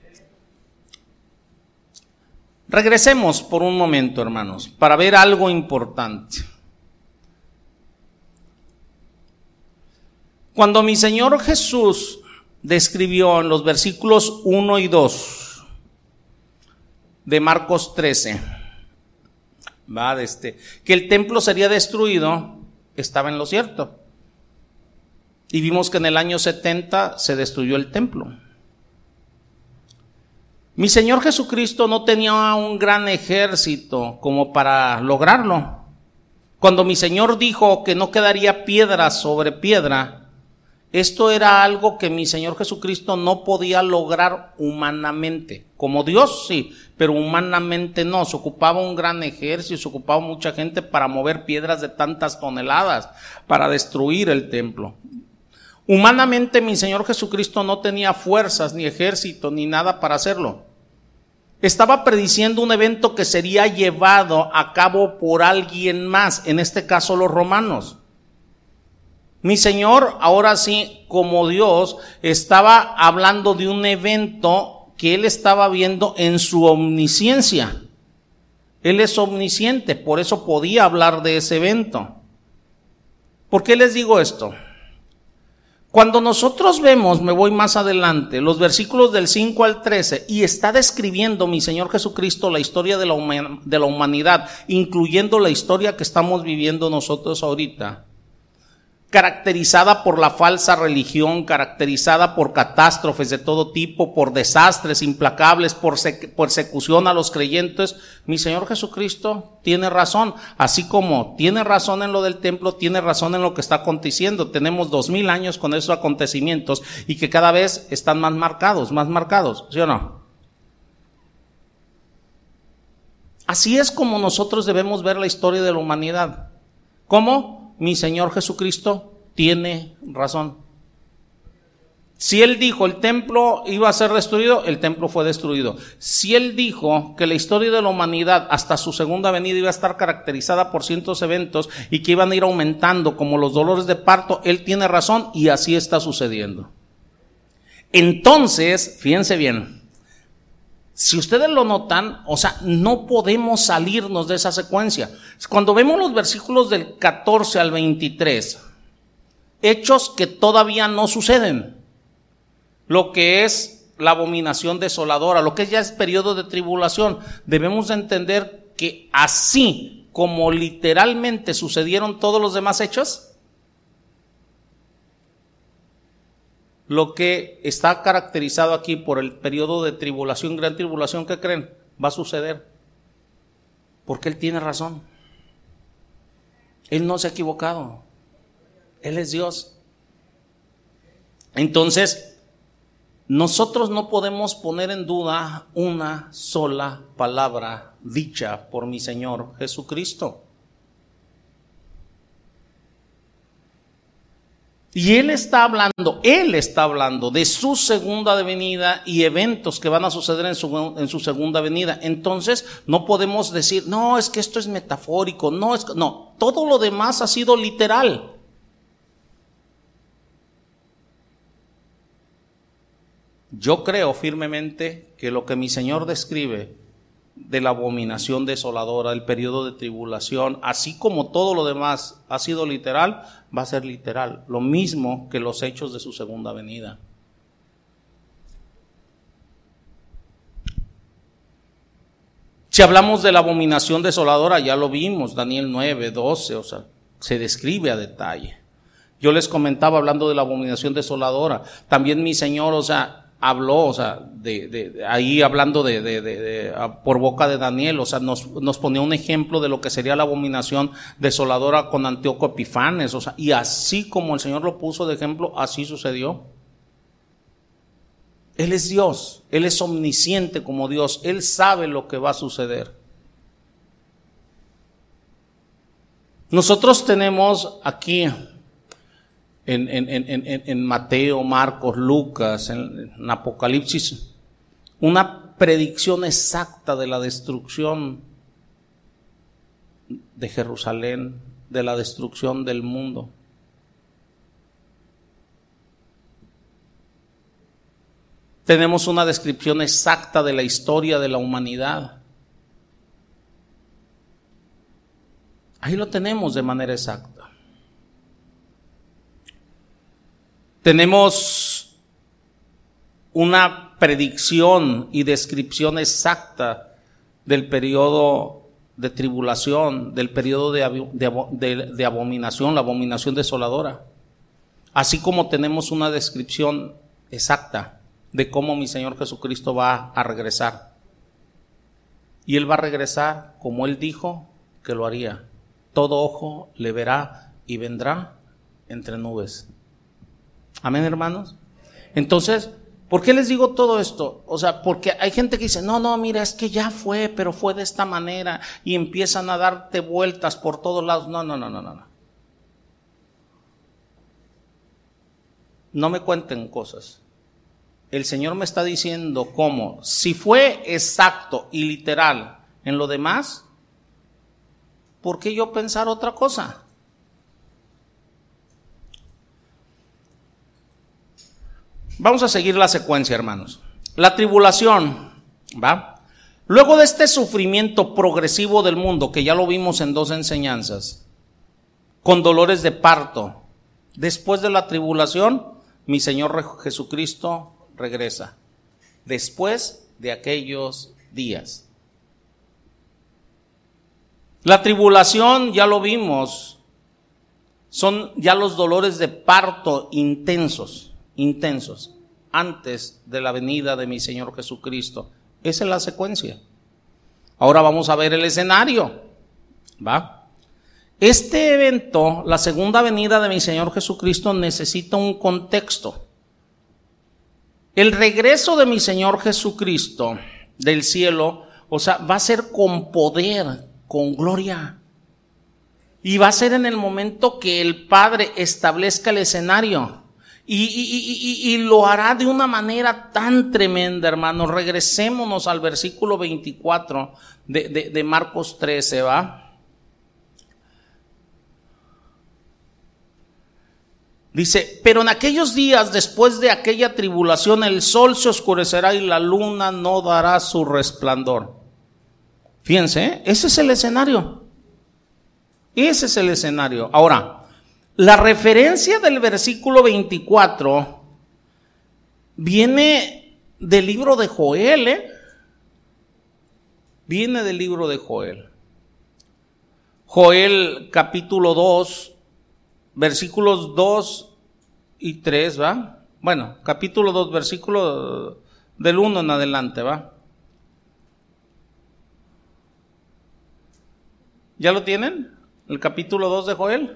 Regresemos por un momento, hermanos, para ver algo importante. Cuando mi Señor Jesús describió en los versículos 1 y 2 de Marcos 13, que el templo sería destruido, estaba en lo cierto. Y vimos que en el año 70 se destruyó el templo. Mi Señor Jesucristo no tenía un gran ejército como para lograrlo. Cuando mi Señor dijo que no quedaría piedra sobre piedra, Esto era algo que mi Señor Jesucristo no podía lograr humanamente. Como Dios sí, pero humanamente no. Se ocupaba un gran ejército, se ocupaba mucha gente para mover piedras de tantas toneladas, para destruir el templo. Humanamente mi Señor Jesucristo no tenía fuerzas, ni ejército, ni nada para hacerlo. Estaba prediciendo un evento que sería llevado a cabo por alguien más, en este caso los romanos. Mi Señor, ahora sí, como Dios, estaba hablando de un evento que Él estaba viendo en su omnisciencia. Él es omnisciente, por eso podía hablar de ese evento. ¿Por qué les digo esto? Cuando nosotros vemos, me voy más adelante, los versículos del 5 al 13, y está describiendo mi Señor Jesucristo la historia de la humanidad, incluyendo la historia que estamos viviendo nosotros ahorita, caracterizada por la falsa religión, caracterizada por catástrofes de todo tipo, por desastres implacables, por persecución a los creyentes. Mi Señor Jesucristo tiene razón, así como tiene razón en lo del templo, tiene razón en lo que está aconteciendo. Tenemos 2000 años con esos acontecimientos y que cada vez están más marcados, ¿sí o no? Así es como nosotros debemos ver la historia de la humanidad. ¿Cómo? Mi Señor Jesucristo tiene razón. Si Él dijo el templo iba a ser destruido, el templo fue destruido. Si Él dijo que la historia de la humanidad hasta su segunda venida iba a estar caracterizada por ciertos eventos y que iban a ir aumentando como los dolores de parto, Él tiene razón y así está sucediendo. Entonces, fíjense bien, si ustedes lo notan, o sea, no podemos salirnos de esa secuencia. Cuando vemos los versículos del 14 al 23, hechos que todavía no suceden, lo que es la abominación desoladora, lo que ya es periodo de tribulación, debemos de entender que así como literalmente sucedieron todos los demás hechos, lo que está caracterizado aquí por el periodo de tribulación, gran tribulación, ¿qué creen? Va a suceder. Porque Él tiene razón. Él no se ha equivocado. Él es Dios. Entonces, nosotros no podemos poner en duda una sola palabra dicha por mi Señor Jesucristo. Y Él está hablando de su segunda venida y eventos que van a suceder en su segunda venida. Entonces, no podemos decir, no, es que esto es metafórico, no, todo lo demás ha sido literal. Yo creo firmemente que lo que mi Señor describe de la abominación desoladora, el periodo de tribulación, así como todo lo demás ha sido literal, va a ser literal, lo mismo que los hechos de su segunda venida. Si hablamos de la abominación desoladora, ya lo vimos, Daniel 9, 12, o sea, se describe a detalle. Yo les comentaba hablando de la abominación desoladora, también mi Señor, o sea, habló, o sea, ahí hablando por boca de Daniel, o sea, nos ponía un ejemplo de lo que sería la abominación desoladora con Antíoco Epifanes, o sea, y así como el Señor lo puso de ejemplo, así sucedió. Él es Dios, Él es omnisciente como Dios, Él sabe lo que va a suceder. Nosotros tenemos aquí en Mateo, Marcos, Lucas, en Apocalipsis, una predicción exacta de la destrucción de Jerusalén, de la destrucción del mundo. Tenemos una descripción exacta de la historia de la humanidad. Ahí lo tenemos de manera exacta. Tenemos una predicción y descripción exacta del periodo de tribulación, del periodo de abominación, la abominación desoladora. Así como tenemos una descripción exacta de cómo mi Señor Jesucristo va a regresar. Y Él va a regresar como Él dijo que lo haría. Todo ojo le verá y vendrá entre nubes. Amén, hermanos. Entonces, ¿por qué les digo todo esto? O sea, porque hay gente que dice, no, mira, es que ya fue, pero fue de esta manera, y empiezan a darte vueltas por todos lados. No. No me cuenten cosas. El Señor me está diciendo cómo, si fue exacto y literal en lo demás, ¿por qué yo pensar otra cosa? Vamos a seguir la secuencia, hermanos. La tribulación, ¿va? Luego de este sufrimiento progresivo del mundo, que ya lo vimos en 2 enseñanzas, con dolores de parto, después de la tribulación, mi Señor Jesucristo regresa. Después de aquellos días. La tribulación, ya lo vimos, son ya los dolores de parto intensos, antes de la venida de mi Señor Jesucristo. Esa es la secuencia. Ahora vamos a ver el escenario, ¿va? Este evento, la segunda venida de mi Señor Jesucristo, necesita un contexto. El regreso de mi Señor Jesucristo del cielo, o sea, va a ser con poder, con gloria. Y va a ser en el momento que el Padre establezca el escenario. Y lo hará de una manera tan tremenda, hermanos. Regresémonos al versículo 24 de Marcos 13, ¿va? Dice, pero en aquellos días, después de aquella tribulación, el sol se oscurecerá y la luna no dará su resplandor. Fíjense, ese es el escenario. Ese es el escenario. Ahora, la referencia del versículo 24 viene del libro de Joel, Viene del libro de Joel. Joel capítulo 2, versículos 2 y 3, ¿va? Bueno, capítulo 2, versículo del 1 en adelante, ¿va? ¿Ya lo tienen? El capítulo 2 de Joel.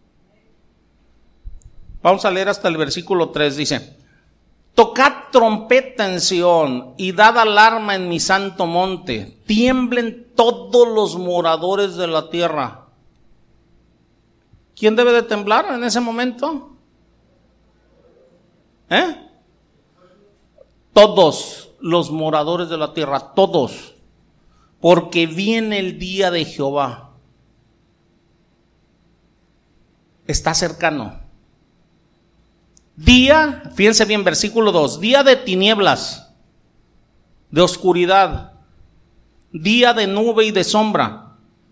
Vamos a leer hasta el versículo 3, dice: tocad trompeta en Sión y dad alarma en mi santo monte, tiemblen todos los moradores de la tierra. ¿Quién debe de temblar en ese momento? Todos los moradores de la tierra, todos, porque viene el día de Jehová. Está cercano. Día, fíjense bien, versículo 2, día de tinieblas, de oscuridad, día de nube y de sombra.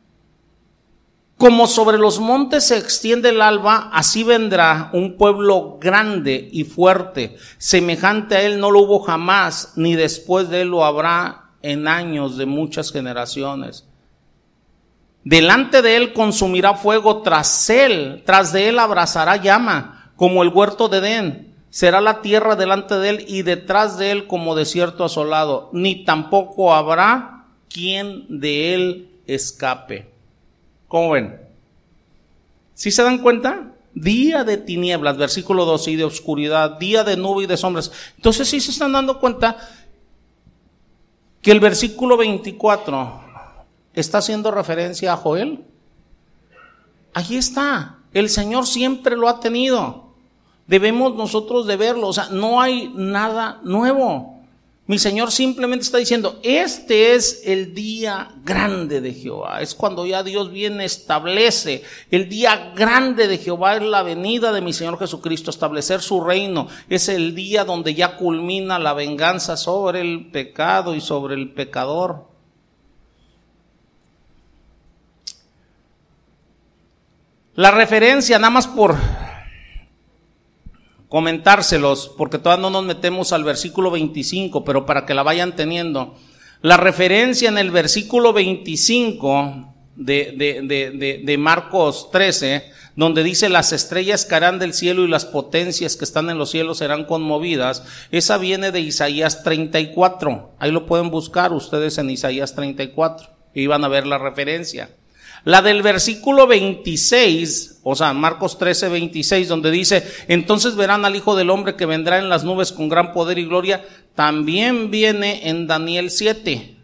Como sobre los montes se extiende el alba, así vendrá un pueblo grande y fuerte. Semejante a él no lo hubo jamás, ni después de él lo habrá en años de muchas generaciones. Delante de él consumirá fuego, tras de él abrazará llama, como el huerto de Edén. Será la tierra delante de él y detrás de él como desierto asolado, ni tampoco habrá quien de él escape. ¿Cómo ven? ¿Sí se dan cuenta? Día de tinieblas, versículo 12, y de oscuridad, día de nube y de sombras. Entonces sí se están dando cuenta que el versículo 24 está haciendo referencia a Joel. Allí está. El Señor siempre lo ha tenido. Debemos nosotros de verlo. O sea, no hay nada nuevo. Mi Señor simplemente está diciendo, este es el día grande de Jehová. Es cuando ya Dios viene, establece. El día grande de Jehová es la venida de mi Señor Jesucristo, establecer su reino. Es el día donde ya culmina la venganza sobre el pecado y sobre el pecador. La referencia, nada más por comentárselos, porque todavía no nos metemos al versículo 25, pero para que la vayan teniendo. La referencia en el versículo 25 de Marcos 13, donde dice las estrellas caerán del cielo y las potencias que están en los cielos serán conmovidas, esa viene de Isaías 34. Ahí lo pueden buscar ustedes en Isaías 34 y van a ver la referencia. La del versículo 26, o sea, Marcos 13, 26, donde dice, entonces verán al Hijo del Hombre que vendrá en las nubes con gran poder y gloria, también viene en Daniel 7.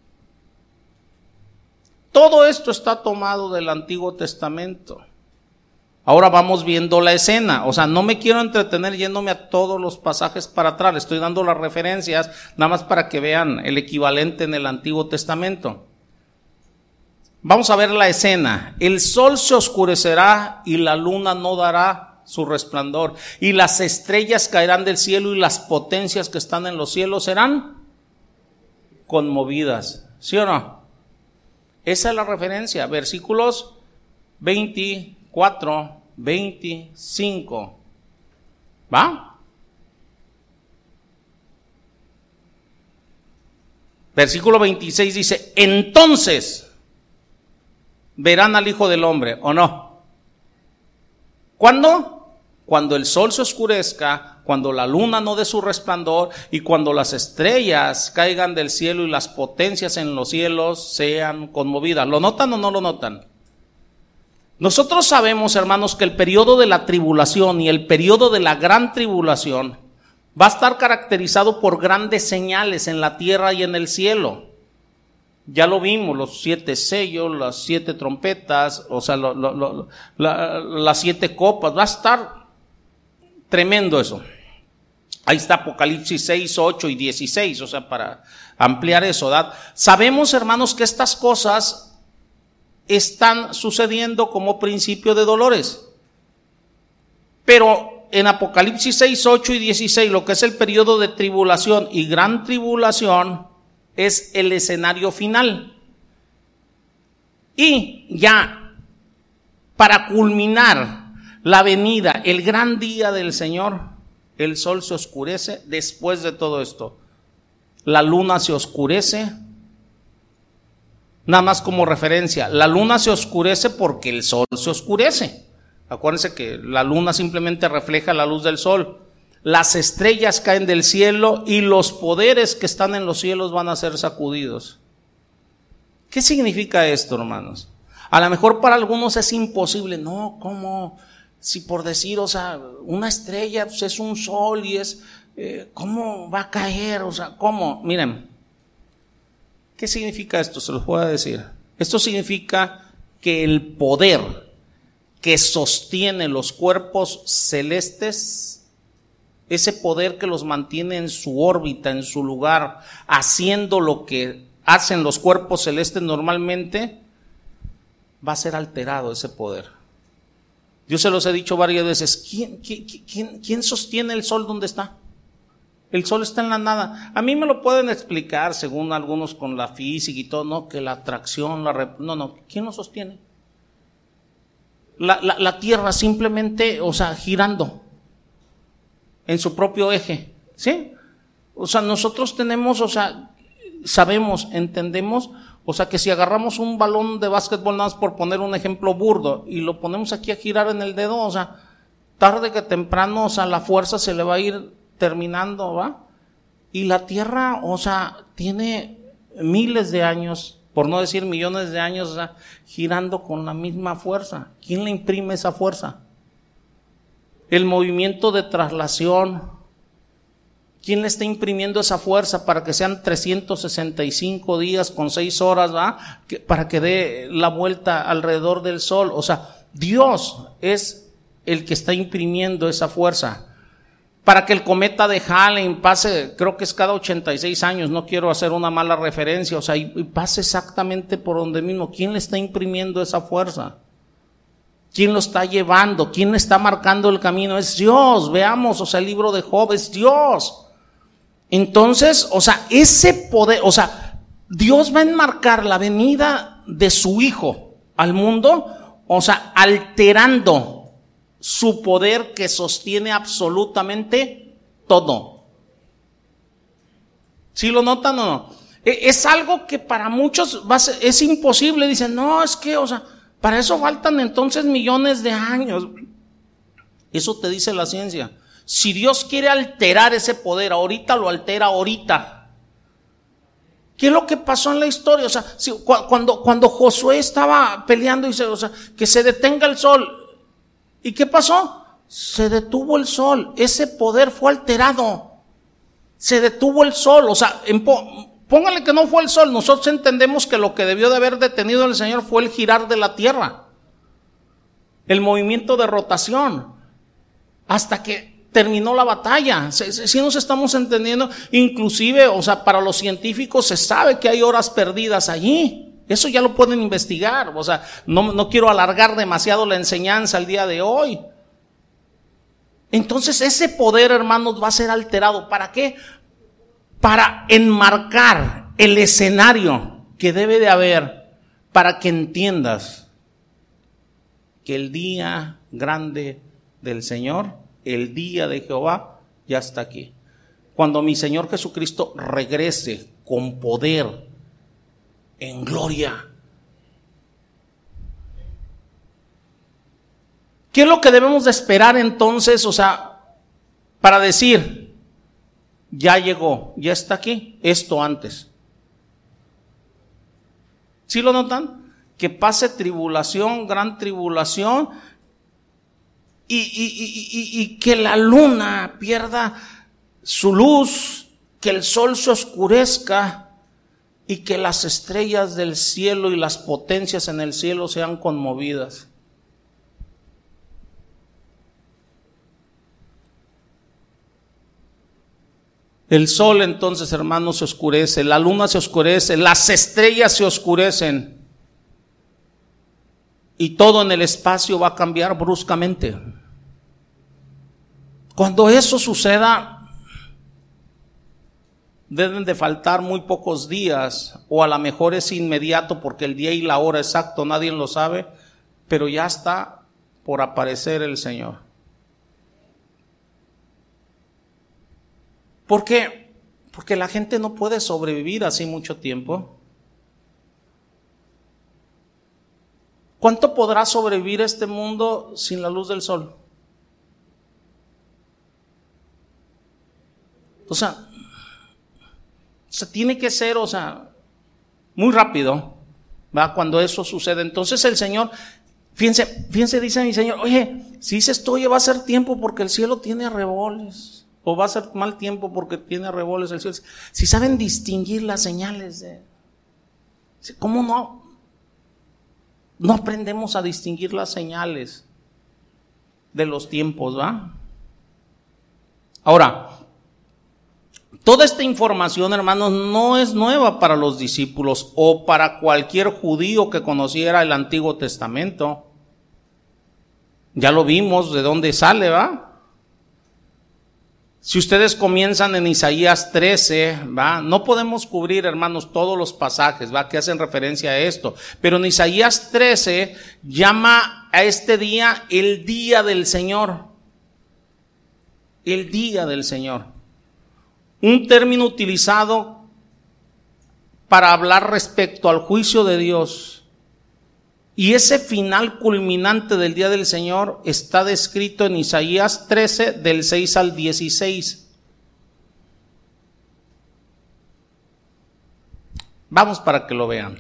Todo esto está tomado del Antiguo Testamento. Ahora vamos viendo la escena, o sea, no me quiero entretener yéndome a todos los pasajes para atrás, le estoy dando las referencias nada más para que vean el equivalente en el Antiguo Testamento. Vamos a ver la escena. El sol se oscurecerá y la luna no dará su resplandor, y las estrellas caerán del cielo y las potencias que están en los cielos serán conmovidas. ¿Sí o no? Esa es la referencia, versículos 24, 25. ¿Va? Versículo 26 dice, entonces verán al Hijo del Hombre, ¿o no? ¿Cuándo? Cuando el sol se oscurezca, cuando la luna no dé su resplandor y cuando las estrellas caigan del cielo y las potencias en los cielos sean conmovidas. ¿Lo notan o no lo notan? Nosotros sabemos, hermanos, que el periodo de la tribulación y el periodo de la gran tribulación va a estar caracterizado por grandes señales en la tierra y en el cielo. Ya lo vimos, los 7 sellos, las 7 trompetas, o sea, las 7 copas. Va a estar tremendo eso. Ahí está Apocalipsis 6, 8 y 16, o sea, para ampliar eso, ¿verdad? Sabemos, hermanos, que estas cosas están sucediendo como principio de dolores. Pero en Apocalipsis 6, 8 y 16, lo que es el periodo de tribulación y gran tribulación, es el escenario final. Y ya, para culminar la venida, el gran día del Señor, el sol se oscurece después de todo esto. La luna se oscurece. Nada más como referencia, la luna se oscurece porque el sol se oscurece. Acuérdense que la luna simplemente refleja la luz del sol. Las estrellas caen del cielo y los poderes que están en los cielos van a ser sacudidos. ¿Qué significa esto, hermanos? A lo mejor para algunos es imposible. No, ¿cómo? Si por decir, o sea, una estrella pues es un sol y es, ¿cómo va a caer? O sea, ¿cómo? Miren, ¿qué significa esto? Se los voy a decir. Esto significa que el poder que sostiene los cuerpos celestes, ese poder que los mantiene en su órbita, en su lugar, haciendo lo que hacen los cuerpos celestes normalmente, va a ser alterado ese poder. Yo se los he dicho varias veces, ¿quién sostiene el sol donde está? El sol está en la nada. A mí me lo pueden explicar, según algunos con la física y todo, no, que la atracción, no, ¿quién lo sostiene? La Tierra simplemente, o sea, girando en su propio eje, ¿sí? O sea, nosotros tenemos, o sea, sabemos, entendemos, o sea, que si agarramos un balón de básquetbol, nada más por poner un ejemplo burdo, y lo ponemos aquí a girar en el dedo, o sea, tarde que temprano, o sea, la fuerza se le va a ir terminando, ¿va? Y la Tierra, o sea, tiene miles de años, por no decir millones de años, o sea, girando con la misma fuerza. ¿Quién le imprime esa fuerza? El movimiento de traslación, ¿quién le está imprimiendo esa fuerza para que sean 365 días con 6 horas, ¿va? Para que dé la vuelta alrededor del sol? O sea, Dios es el que está imprimiendo esa fuerza. Para que el cometa de Halley pase, creo que es cada 86 años, no quiero hacer una mala referencia, o sea, y pase exactamente por donde mismo. ¿Quién le está imprimiendo esa fuerza? ¿Quién lo está llevando? ¿Quién le está marcando el camino? Es Dios. Veamos, o sea, el libro de Job es Dios. Entonces, o sea, ese poder, o sea, Dios va a enmarcar la venida de su Hijo al mundo, o sea, alterando su poder que sostiene absolutamente todo. ¿Sí lo notan o no? Es algo que para muchos es imposible. Dicen, no, es que, o sea, para eso faltan entonces millones de años. Eso te dice la ciencia. Si Dios quiere alterar ese poder ahorita, lo altera ahorita. ¿Qué es lo que pasó en la historia? O sea, cuando Josué estaba peleando, dice, o sea, que se detenga el sol. ¿Y qué pasó? Se detuvo el sol. Ese poder fue alterado. Se detuvo el sol. O sea, póngale que no fue el sol. Nosotros entendemos que lo que debió de haber detenido el Señor fue el girar de la tierra. El movimiento de rotación. Hasta que terminó la batalla. Si nos estamos entendiendo, inclusive, o sea, para los científicos se sabe que hay horas perdidas allí. Eso ya lo pueden investigar. O sea, no quiero alargar demasiado la enseñanza el día de hoy. Entonces ese poder, hermanos, va a ser alterado. ¿Para qué? Para enmarcar el escenario que debe de haber para que entiendas que el día grande del Señor, el día de Jehová, ya está aquí. Cuando mi Señor Jesucristo regrese con poder, en gloria. ¿Qué es lo que debemos de esperar entonces? O sea, para decir, ya llegó, ya está aquí, esto antes. ¿Sí lo notan? Que pase tribulación, gran tribulación, y que la luna pierda su luz, que el sol se oscurezca y que las estrellas del cielo y las potencias en el cielo sean conmovidas. El sol entonces, hermanos, se oscurece, la luna se oscurece, las estrellas se oscurecen. Y todo en el espacio va a cambiar bruscamente. Cuando eso suceda, deben de faltar muy pocos días, o a lo mejor es inmediato porque el día y la hora exacto nadie lo sabe, pero ya está por aparecer el Señor. ¿Por qué? Porque la gente no puede sobrevivir así mucho tiempo. ¿Cuánto podrá sobrevivir este mundo sin la luz del sol? O sea, tiene que ser, muy rápido, ¿va? Cuando eso sucede. Entonces el Señor, fíjense, dice mi Señor, oye, si dices tú, oye, va a ser tiempo porque el cielo tiene arreboles, o va a ser mal tiempo porque tiene arreboles el cielo. Si saben distinguir las señales ¿cómo no aprendemos a distinguir las señales de los tiempos, va? Ahora, toda esta información, hermanos, no es nueva para los discípulos o para cualquier judío que conociera el Antiguo Testamento. Ya lo vimos de dónde sale, ¿va? Si ustedes comienzan en Isaías 13, ¿va? No podemos cubrir, hermanos, todos los pasajes, ¿va? Que hacen referencia a esto. Pero en Isaías 13 llama a este día el día del Señor. El día del Señor. Un término utilizado para hablar respecto al juicio de Dios. Y ese final culminante del día del Señor está descrito en Isaías 13, del 6 al 16. Vamos para que lo vean.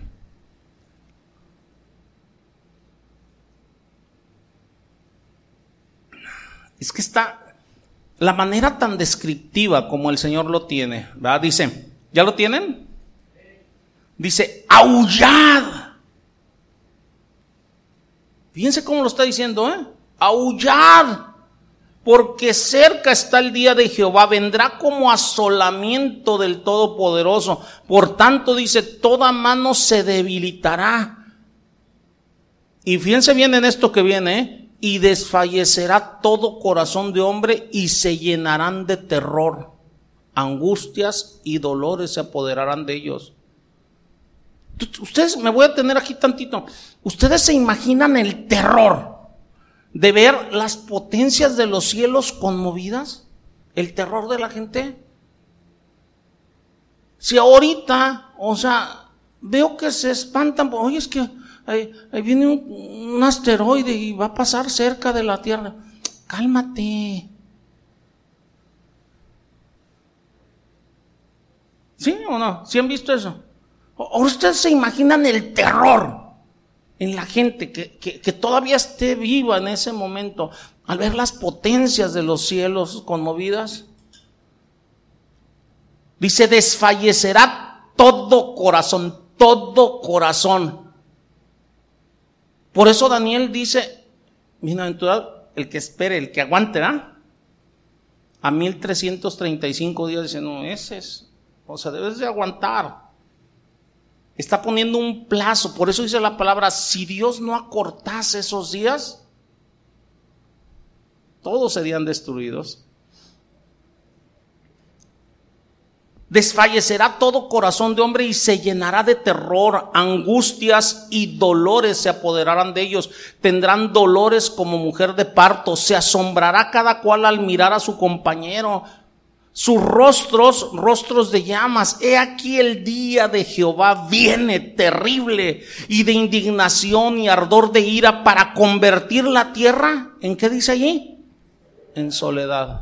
Es que está la manera tan descriptiva como el Señor lo tiene, ¿verdad? Dice, ¿ya lo tienen? Dice, aullad. Fíjense cómo lo está diciendo, aullad, porque cerca está el día de Jehová, vendrá como asolamiento del Todopoderoso. Por tanto, dice, toda mano se debilitará. Y fíjense bien en esto que viene, y desfallecerá todo corazón de hombre y se llenarán de terror. Angustias y dolores se apoderarán de ellos. Ustedes, me voy a detener aquí tantito. ¿Ustedes se imaginan el terror de ver las potencias de los cielos conmovidas? ¿El terror de la gente? Si ahorita, veo que se espantan, oye, es que ahí viene un asteroide y va a pasar cerca de la Tierra. Cálmate. ¿Sí o no? ¿Sí han visto eso? Ahora ustedes se imaginan el terror en la gente que todavía esté viva en ese momento, al ver las potencias de los cielos conmovidas. Dice, desfallecerá todo corazón, todo corazón. Por eso Daniel dice, bienaventurado el que espere, el que aguante, ¿ah? A 1335 días, dice, no, ese es, o sea, debes de aguantar. Está poniendo un plazo, por eso dice la palabra, si Dios no acortase esos días, todos serían destruidos. Desfallecerá todo corazón de hombre y se llenará de terror, angustias y dolores se apoderarán de ellos. Tendrán dolores como mujer de parto, se asombrará cada cual al mirar a su compañero. Sus rostros de llamas. He aquí el día de Jehová viene terrible y de indignación y ardor de ira para convertir la tierra, ¿en qué dice allí? En soledad.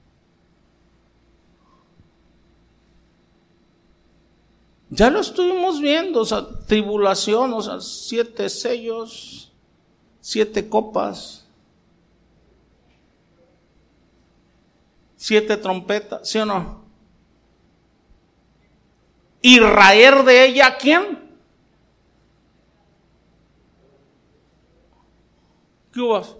Ya lo estuvimos viendo, o sea, tribulación, o sea, 7 sellos, 7 copas, 7 trompetas, ¿sí o no? ¿Y raer de ella a quién? ¿Qué hubo?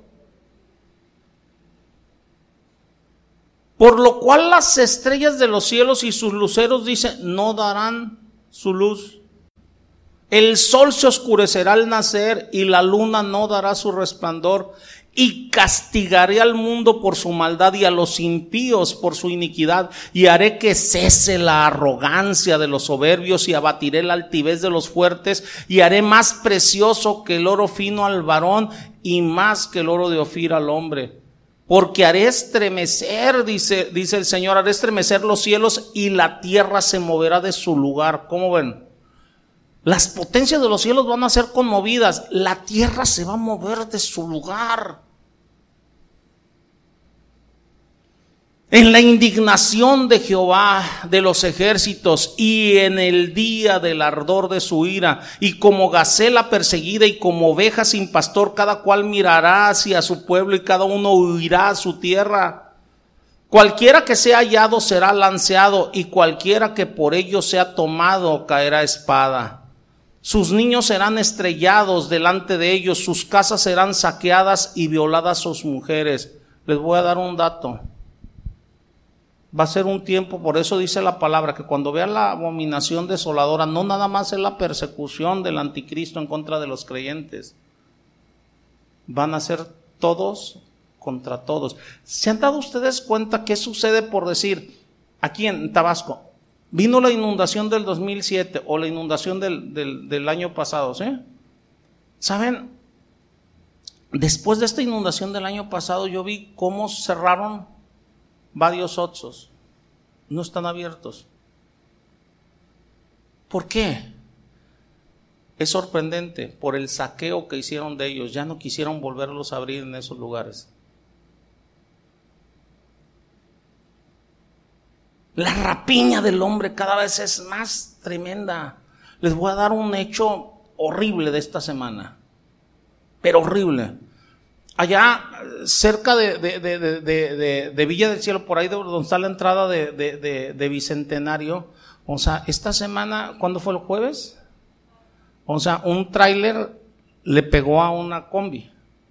Por lo cual las estrellas de los cielos y sus luceros, dice, no darán su luz. El sol se oscurecerá al nacer y la luna no dará su resplandor. Y castigaré al mundo por su maldad y a los impíos por su iniquidad. Y haré que cese la arrogancia de los soberbios y abatiré la altivez de los fuertes. Y haré más precioso que el oro fino al varón y más que el oro de Ofir al hombre. Porque haré estremecer, dice el Señor, haré estremecer los cielos y la tierra se moverá de su lugar. ¿Cómo ven? Las potencias de los cielos van a ser conmovidas, la tierra se va a mover de su lugar. En la indignación de Jehová de los ejércitos y en el día del ardor de su ira, y como gacela perseguida y como oveja sin pastor, cada cual mirará hacia su pueblo y cada uno huirá a su tierra. Cualquiera que sea hallado será lanceado y cualquiera que por ello sea tomado caerá a espada. Sus niños serán estrellados delante de ellos, sus casas serán saqueadas y violadas sus mujeres. Les voy a dar un dato. Va a ser un tiempo, por eso dice la palabra, que cuando vean la abominación desoladora, no nada más es la persecución del anticristo en contra de los creyentes. Van a ser todos contra todos. ¿Se han dado ustedes cuenta qué sucede por decir, aquí en Tabasco, vino la inundación del 2007 o la inundación del año pasado, ¿sí? ¿Saben? Después de esta inundación del año pasado, yo vi cómo cerraron varios Oxxos, no están abiertos. ¿Por qué? Es sorprendente, por el saqueo que hicieron de ellos, ya no quisieron volverlos a abrir en esos lugares. La rapiña del hombre cada vez es más tremenda. Les voy a dar un hecho horrible de esta semana, pero horrible. Allá cerca de Villa del Cielo, por ahí donde está la entrada de Bicentenario, o sea, esta semana, ¿cuándo fue el jueves? O sea, un tráiler le pegó a una combi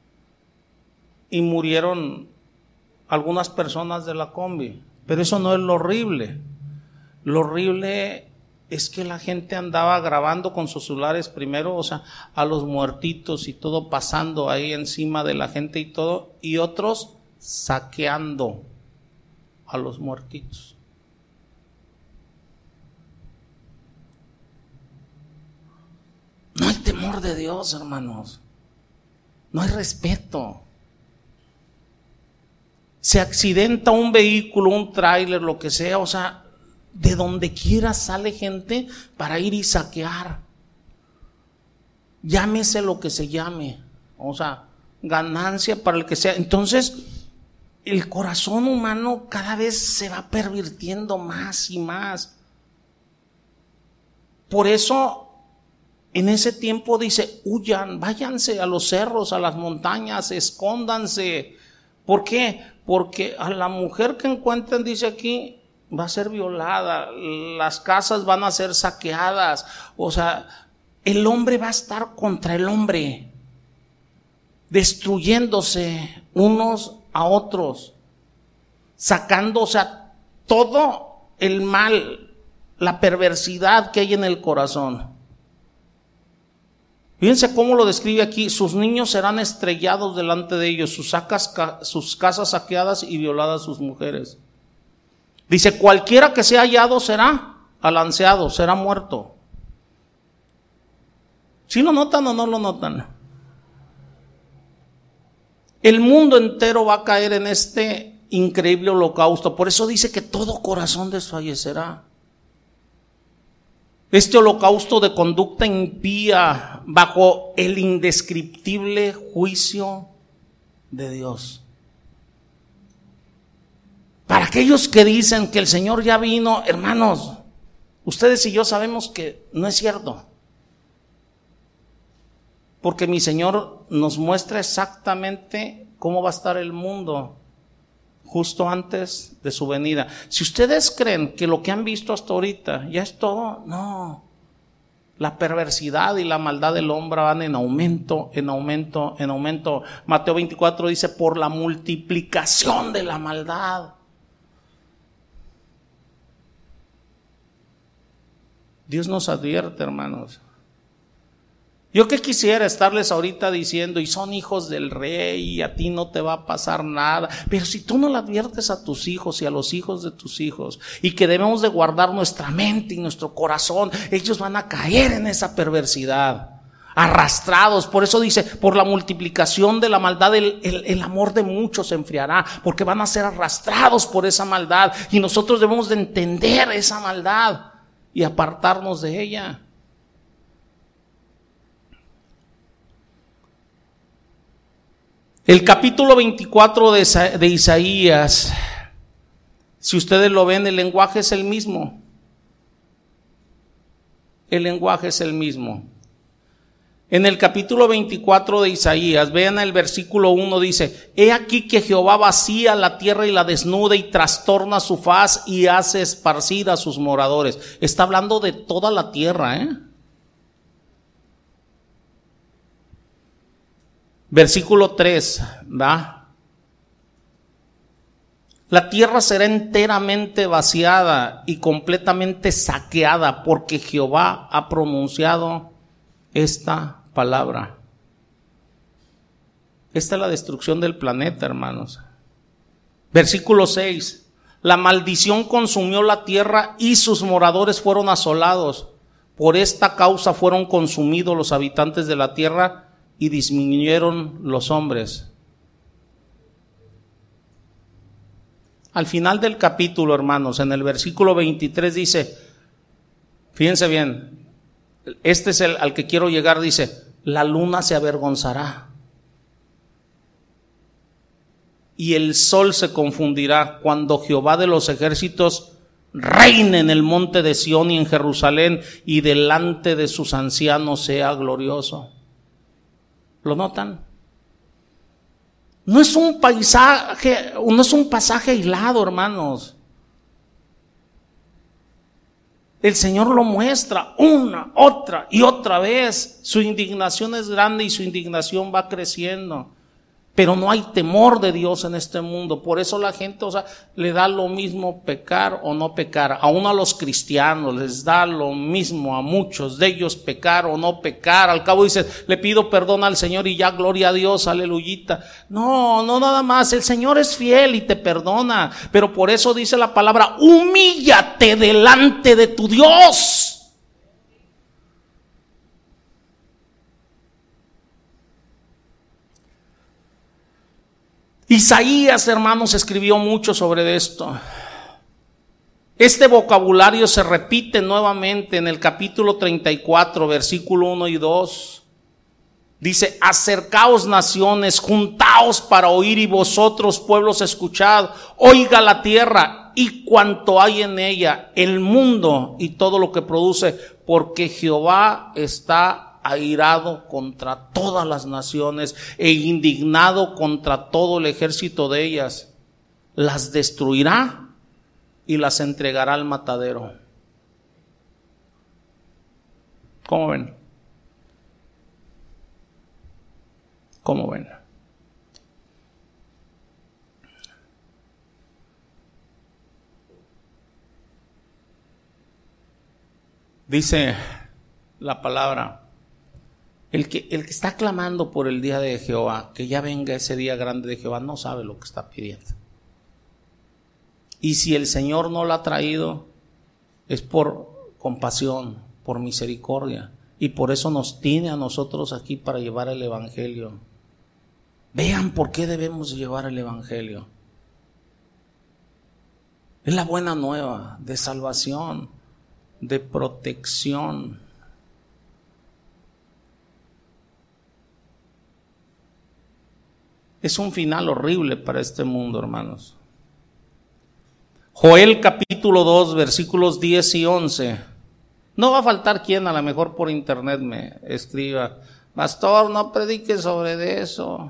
y murieron algunas personas de la combi. Pero eso no es lo horrible. Lo horrible es que la gente andaba grabando con sus celulares primero, o sea, a los muertitos y todo pasando ahí encima de la gente y todo, y otros saqueando a los muertitos. No hay temor de Dios, hermanos. No hay respeto. Se accidenta un vehículo, un tráiler, lo que sea, o sea, de donde quiera sale gente para ir y saquear. Llámese lo que se llame, o sea, ganancia para el que sea. Entonces, el corazón humano cada vez se va pervirtiendo más y más. Por eso en ese tiempo dice, huyan, váyanse a los cerros, a las montañas, escóndanse. ¿Por qué? Porque a la mujer que encuentren, dice aquí, va a ser violada, las casas van a ser saqueadas. O sea, el hombre va a estar contra el hombre, destruyéndose unos a otros, sacando, o sea, todo el mal, la perversidad que hay en el corazón. Fíjense cómo lo describe aquí: sus niños serán estrellados delante de ellos, sus casas saqueadas y violadas sus mujeres. Dice, cualquiera que sea hallado será alanceado, será muerto. ¿Sí lo notan o no lo notan? El mundo entero va a caer en este increíble holocausto. Por eso dice que todo corazón desfallecerá. Este holocausto de conducta impía bajo el indescriptible juicio de Dios. Para aquellos que dicen que el Señor ya vino, hermanos, ustedes y yo sabemos que no es cierto. Porque mi Señor nos muestra exactamente cómo va a estar el mundo justo antes de su venida. Si ustedes creen que lo que han visto hasta ahorita ya es todo, no. La perversidad y la maldad del hombre van en aumento, en aumento, en aumento. Mateo 24 dice, por la multiplicación de la maldad. Dios nos advierte, hermanos. Yo que quisiera estarles ahorita diciendo, y son hijos del rey, y a ti no te va a pasar nada. Pero si tú no le adviertes a tus hijos y a los hijos de tus hijos, y que debemos de guardar nuestra mente y nuestro corazón, ellos van a caer en esa perversidad, arrastrados. Por eso dice, por la multiplicación de la maldad, el amor de muchos se enfriará, porque van a ser arrastrados por esa maldad, y nosotros debemos de entender esa maldad y apartarnos de ella. El capítulo 24 de Isaías, si ustedes lo ven, el lenguaje es el mismo. El lenguaje es el mismo. En el capítulo 24 de Isaías, vean el versículo 1, dice, he aquí que Jehová vacía la tierra y la desnuda y trastorna su faz y hace esparcir a sus moradores. Está hablando de toda la tierra, Versículo 3, ¿va? La tierra será enteramente vaciada y completamente saqueada, porque Jehová ha pronunciado esta palabra. Esta es la destrucción del planeta, hermanos. Versículo 6, la maldición consumió la tierra y sus moradores fueron asolados. Por esta causa fueron consumidos los habitantes de la tierra y disminuyeron los hombres. Al final del capítulo, hermanos, en el versículo 23 dice, fíjense bien, este es el al que quiero llegar, dice, la luna se avergonzará y el sol se confundirá cuando Jehová de los ejércitos reine en el monte de Sión y en Jerusalén, y delante de sus ancianos sea glorioso. ¿Lo notan? No es un paisaje, no es un pasaje aislado, hermanos. El Señor lo muestra una, otra y otra vez. Su indignación es grande y su indignación va creciendo. Pero no hay temor de Dios en este mundo. Por eso la gente, le da lo mismo pecar o no pecar. Aún a los cristianos les da lo mismo, a muchos de ellos, pecar o no pecar. Al cabo dice, le pido perdón al Señor y ya, gloria a Dios, aleluyita. No nada más. El Señor es fiel y te perdona. Pero por eso dice la palabra, humíllate delante de tu Dios. Isaías, hermanos, escribió mucho sobre esto. Este vocabulario se repite nuevamente en el capítulo 34, versículo 1 y 2. Dice, acercaos naciones, juntaos para oír, y vosotros pueblos escuchad. Oiga la tierra y cuanto hay en ella, el mundo y todo lo que produce, porque Jehová está airado contra todas las naciones e indignado contra todo el ejército de ellas. Las destruirá y las entregará al matadero. ¿Cómo ven? ¿Cómo ven? Dice la palabra, el que está clamando por el día de Jehová, que ya venga ese día grande de Jehová, no sabe lo que está pidiendo. Y si el Señor no lo ha traído, es por compasión, por misericordia, y por eso nos tiene a nosotros aquí para llevar el evangelio. Vean por qué debemos llevar el evangelio. Es la buena nueva de salvación, de protección. Es un final horrible para este mundo, hermanos. Joel capítulo 2, versículos 10 y 11. No va a faltar quien a lo mejor por internet me escriba: pastor, no predique sobre eso.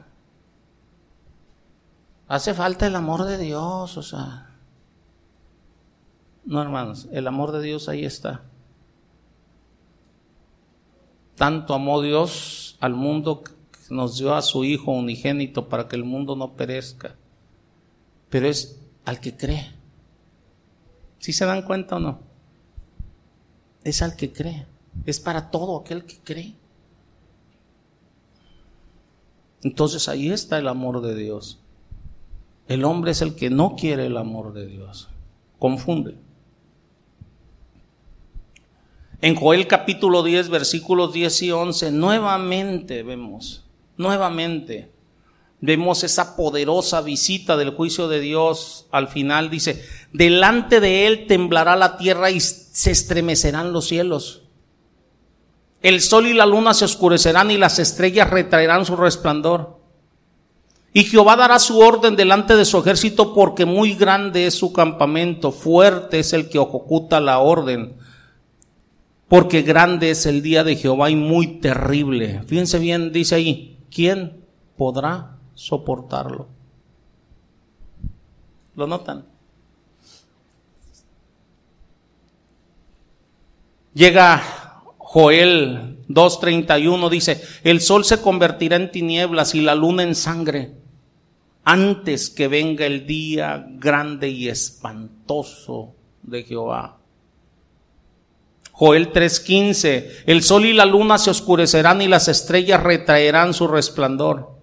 Hace falta el amor de Dios, o sea. No, hermanos, el amor de Dios ahí está. Tanto amó Dios al mundo que nos dio a su Hijo unigénito para que el mundo no perezca. Pero es al que cree. ¿Sí se dan cuenta o no? Es al que cree. Es para todo aquel que cree. Entonces ahí está el amor de Dios. El hombre es el que no quiere el amor de Dios. Confunde. En Joel capítulo 10, versículos 10 y 11, nuevamente vemos esa poderosa visita del juicio de Dios. Al final dice: delante de él temblará la tierra y se estremecerán los cielos. El sol y la luna se oscurecerán y las estrellas retraerán su resplandor. Y Jehová dará su orden delante de su ejército, porque muy grande es su campamento, fuerte es el que ejecuta la orden. Porque grande es el día de Jehová y muy terrible. Fíjense bien, dice ahí, ¿quién podrá soportarlo? ¿Lo notan? Llega Joel 2:31, dice: el sol se convertirá en tinieblas y la luna en sangre, antes que venga el día grande y espantoso de Jehová. Joel 3:15, el sol y la luna se oscurecerán y las estrellas retraerán su resplandor.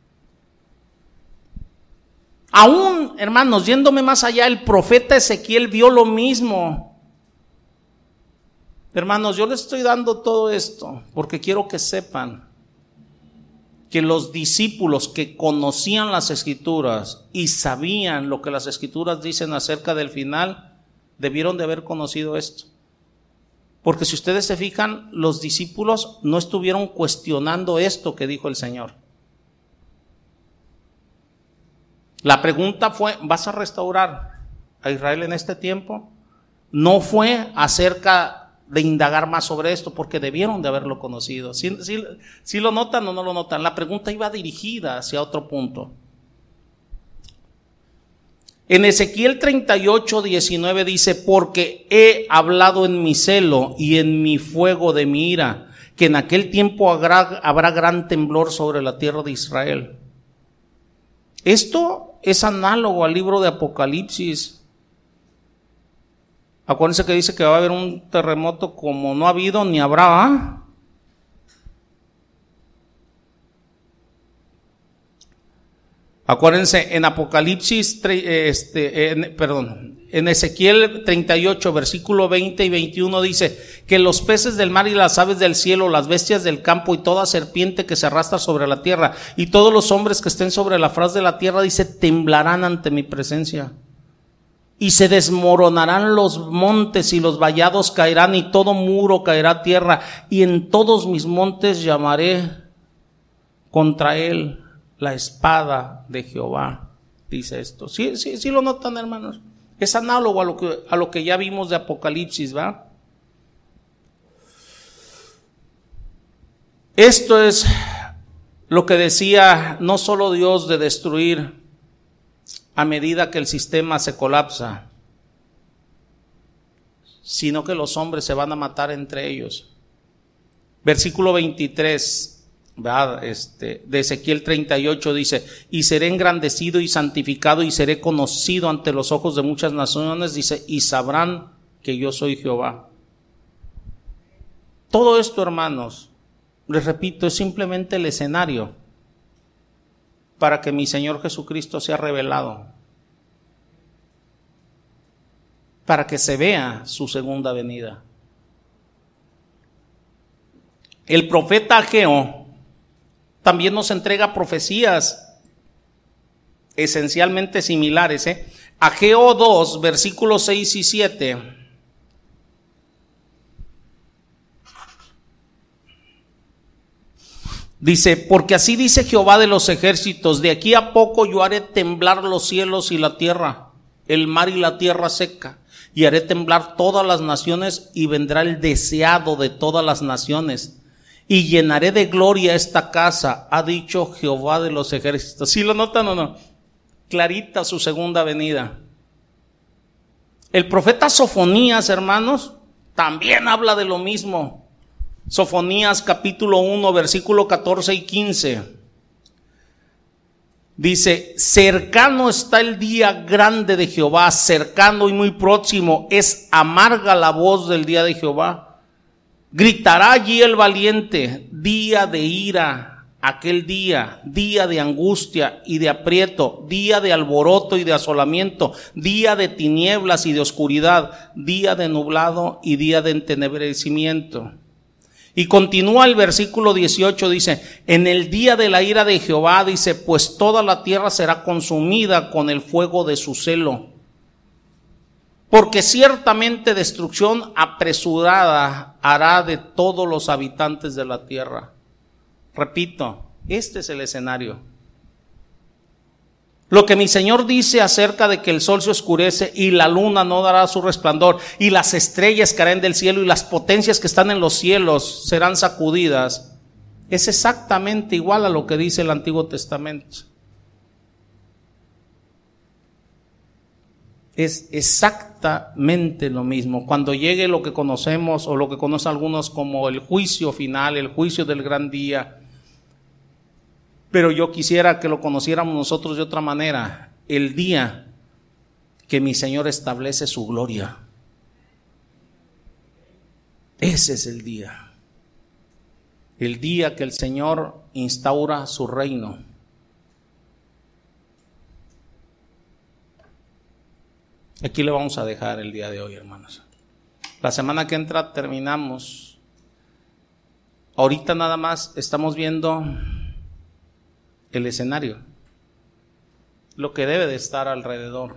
Aún, hermanos, yéndome más allá, el profeta Ezequiel vio lo mismo. Hermanos, yo les estoy dando todo esto porque quiero que sepan que los discípulos que conocían las Escrituras y sabían lo que las Escrituras dicen acerca del final, debieron de haber conocido esto. Porque si ustedes se fijan, los discípulos no estuvieron cuestionando esto que dijo el Señor. La pregunta fue: ¿vas a restaurar a Israel en este tiempo? No fue acerca de indagar más sobre esto, porque debieron de haberlo conocido. ¿Sí lo notan o no lo notan? La pregunta iba dirigida hacia otro punto. En Ezequiel 38:19 dice: porque he hablado en mi celo y en mi fuego de mi ira, que en aquel tiempo habrá gran temblor sobre la tierra de Israel. Esto es análogo al libro de Apocalipsis. Acuérdense que dice que va a haber un terremoto como no ha habido ni habrá, ¿eh? Acuérdense, en Apocalipsis, en Ezequiel 38, versículo 20 y 21 dice que los peces del mar y las aves del cielo, las bestias del campo y toda serpiente que se arrastra sobre la tierra y todos los hombres que estén sobre la faz de la tierra, dice, temblarán ante mi presencia. Y se desmoronarán los montes y los vallados caerán y todo muro caerá a tierra, y en todos mis montes llamaré contra él la espada de Jehová, dice esto. Sí lo notan, hermanos. Es análogo a lo que ya vimos de Apocalipsis, ¿va? Esto es lo que decía no solo Dios de destruir a medida que el sistema se colapsa, sino que los hombres se van a matar entre ellos. Versículo 23, ¿verdad? De Ezequiel 38 dice: y seré engrandecido y santificado y seré conocido ante los ojos de muchas naciones, dice, y sabrán que yo soy Jehová. Todo esto, hermanos, les repito, es simplemente el escenario para que mi Señor Jesucristo sea revelado, para que se vea su segunda venida. El profeta Ageo también nos entrega profecías esencialmente similares. Ageo 2, versículos 6 y 7. Dice: porque así dice Jehová de los ejércitos, de aquí a poco yo haré temblar los cielos y la tierra, el mar y la tierra seca, y haré temblar todas las naciones, y vendrá el deseado de todas las naciones, y llenaré de gloria esta casa, ha dicho Jehová de los ejércitos. ¿Sí lo notan o no? Clarita su segunda venida. El profeta Sofonías, hermanos, también habla de lo mismo. Sofonías capítulo 1, versículo 14 y 15. Dice: cercano está el día grande de Jehová, cercano y muy próximo, es amarga la voz del día de Jehová. Gritará allí el valiente, día de ira, aquel día, día de angustia y de aprieto, día de alboroto y de asolamiento, día de tinieblas y de oscuridad, día de nublado y día de entenebrecimiento. Y continúa el versículo 18, dice: en el día de la ira de Jehová, dice, pues toda la tierra será consumida con el fuego de su celo. Porque ciertamente destrucción apresurada hará de todos los habitantes de la tierra. Repito, este es el escenario. Lo que mi Señor dice acerca de que el sol se oscurece y la luna no dará su resplandor y las estrellas caerán del cielo y las potencias que están en los cielos serán sacudidas, es exactamente igual a lo que dice el Antiguo Testamento. Es exactamente lo mismo. Cuando llegue lo que conocemos o lo que conocen algunos como el juicio final, el juicio del gran día, pero yo quisiera que lo conociéramos nosotros de otra manera, el día que mi Señor establece su gloria. Ese es el día que el Señor instaura su reino. Aquí le vamos a dejar el día de hoy, hermanos. La semana que entra terminamos. Ahorita nada más estamos viendo el escenario, lo que debe de estar alrededor.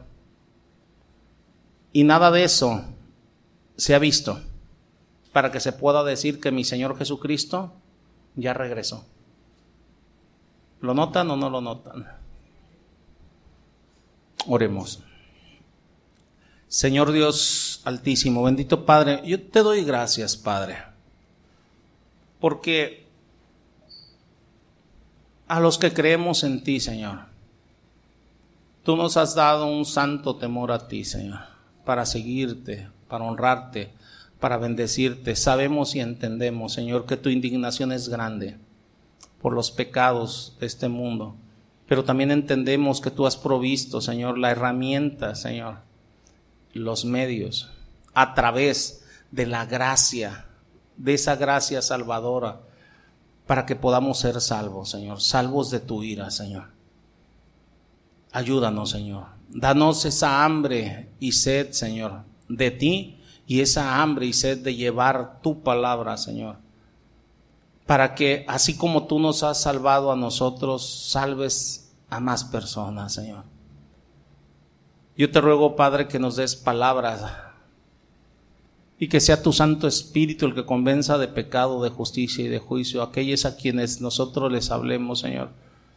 Y nada de eso se ha visto para que se pueda decir que mi Señor Jesucristo ya regresó. ¿Lo notan o no lo notan? Oremos. Señor Dios altísimo, bendito Padre, yo te doy gracias, Padre, porque a los que creemos en ti, Señor, tú nos has dado un santo temor a ti, Señor, para seguirte, para honrarte, para bendecirte. Sabemos y entendemos, Señor, que tu indignación es grande por los pecados de este mundo, pero también entendemos que tú has provisto, Señor, la herramienta, Señor, los medios, a través de la gracia, de esa gracia salvadora, para que podamos ser salvos, Señor, salvos de tu ira, Señor. Ayúdanos, Señor. Danos esa hambre y sed, Señor, de ti, y esa hambre y sed de llevar tu palabra, Señor, para que así como tú nos has salvado a nosotros, salves a más personas, Señor. Yo te ruego, Padre, que nos des palabras y que sea tu Santo Espíritu el que convenza de pecado, de justicia y de juicio a aquellos a quienes nosotros les hablemos, Señor,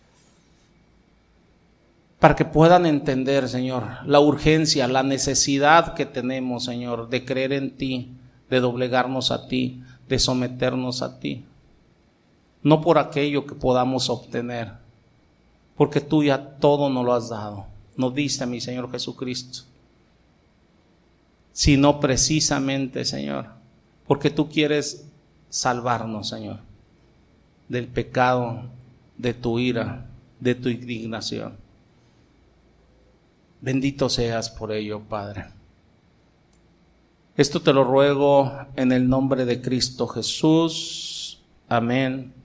para que puedan entender, Señor, la urgencia, la necesidad que tenemos, Señor, de creer en ti, de doblegarnos a ti, de someternos a ti. no por aquello que podamos obtener, porque tú ya todo nos lo has dado, nos diste a mi Señor Jesucristo, sino precisamente, Señor, porque tú quieres salvarnos, Señor, del pecado, de tu ira, de tu indignación. Bendito seas por ello, Padre. Esto te lo ruego en el nombre de Cristo Jesús. Amén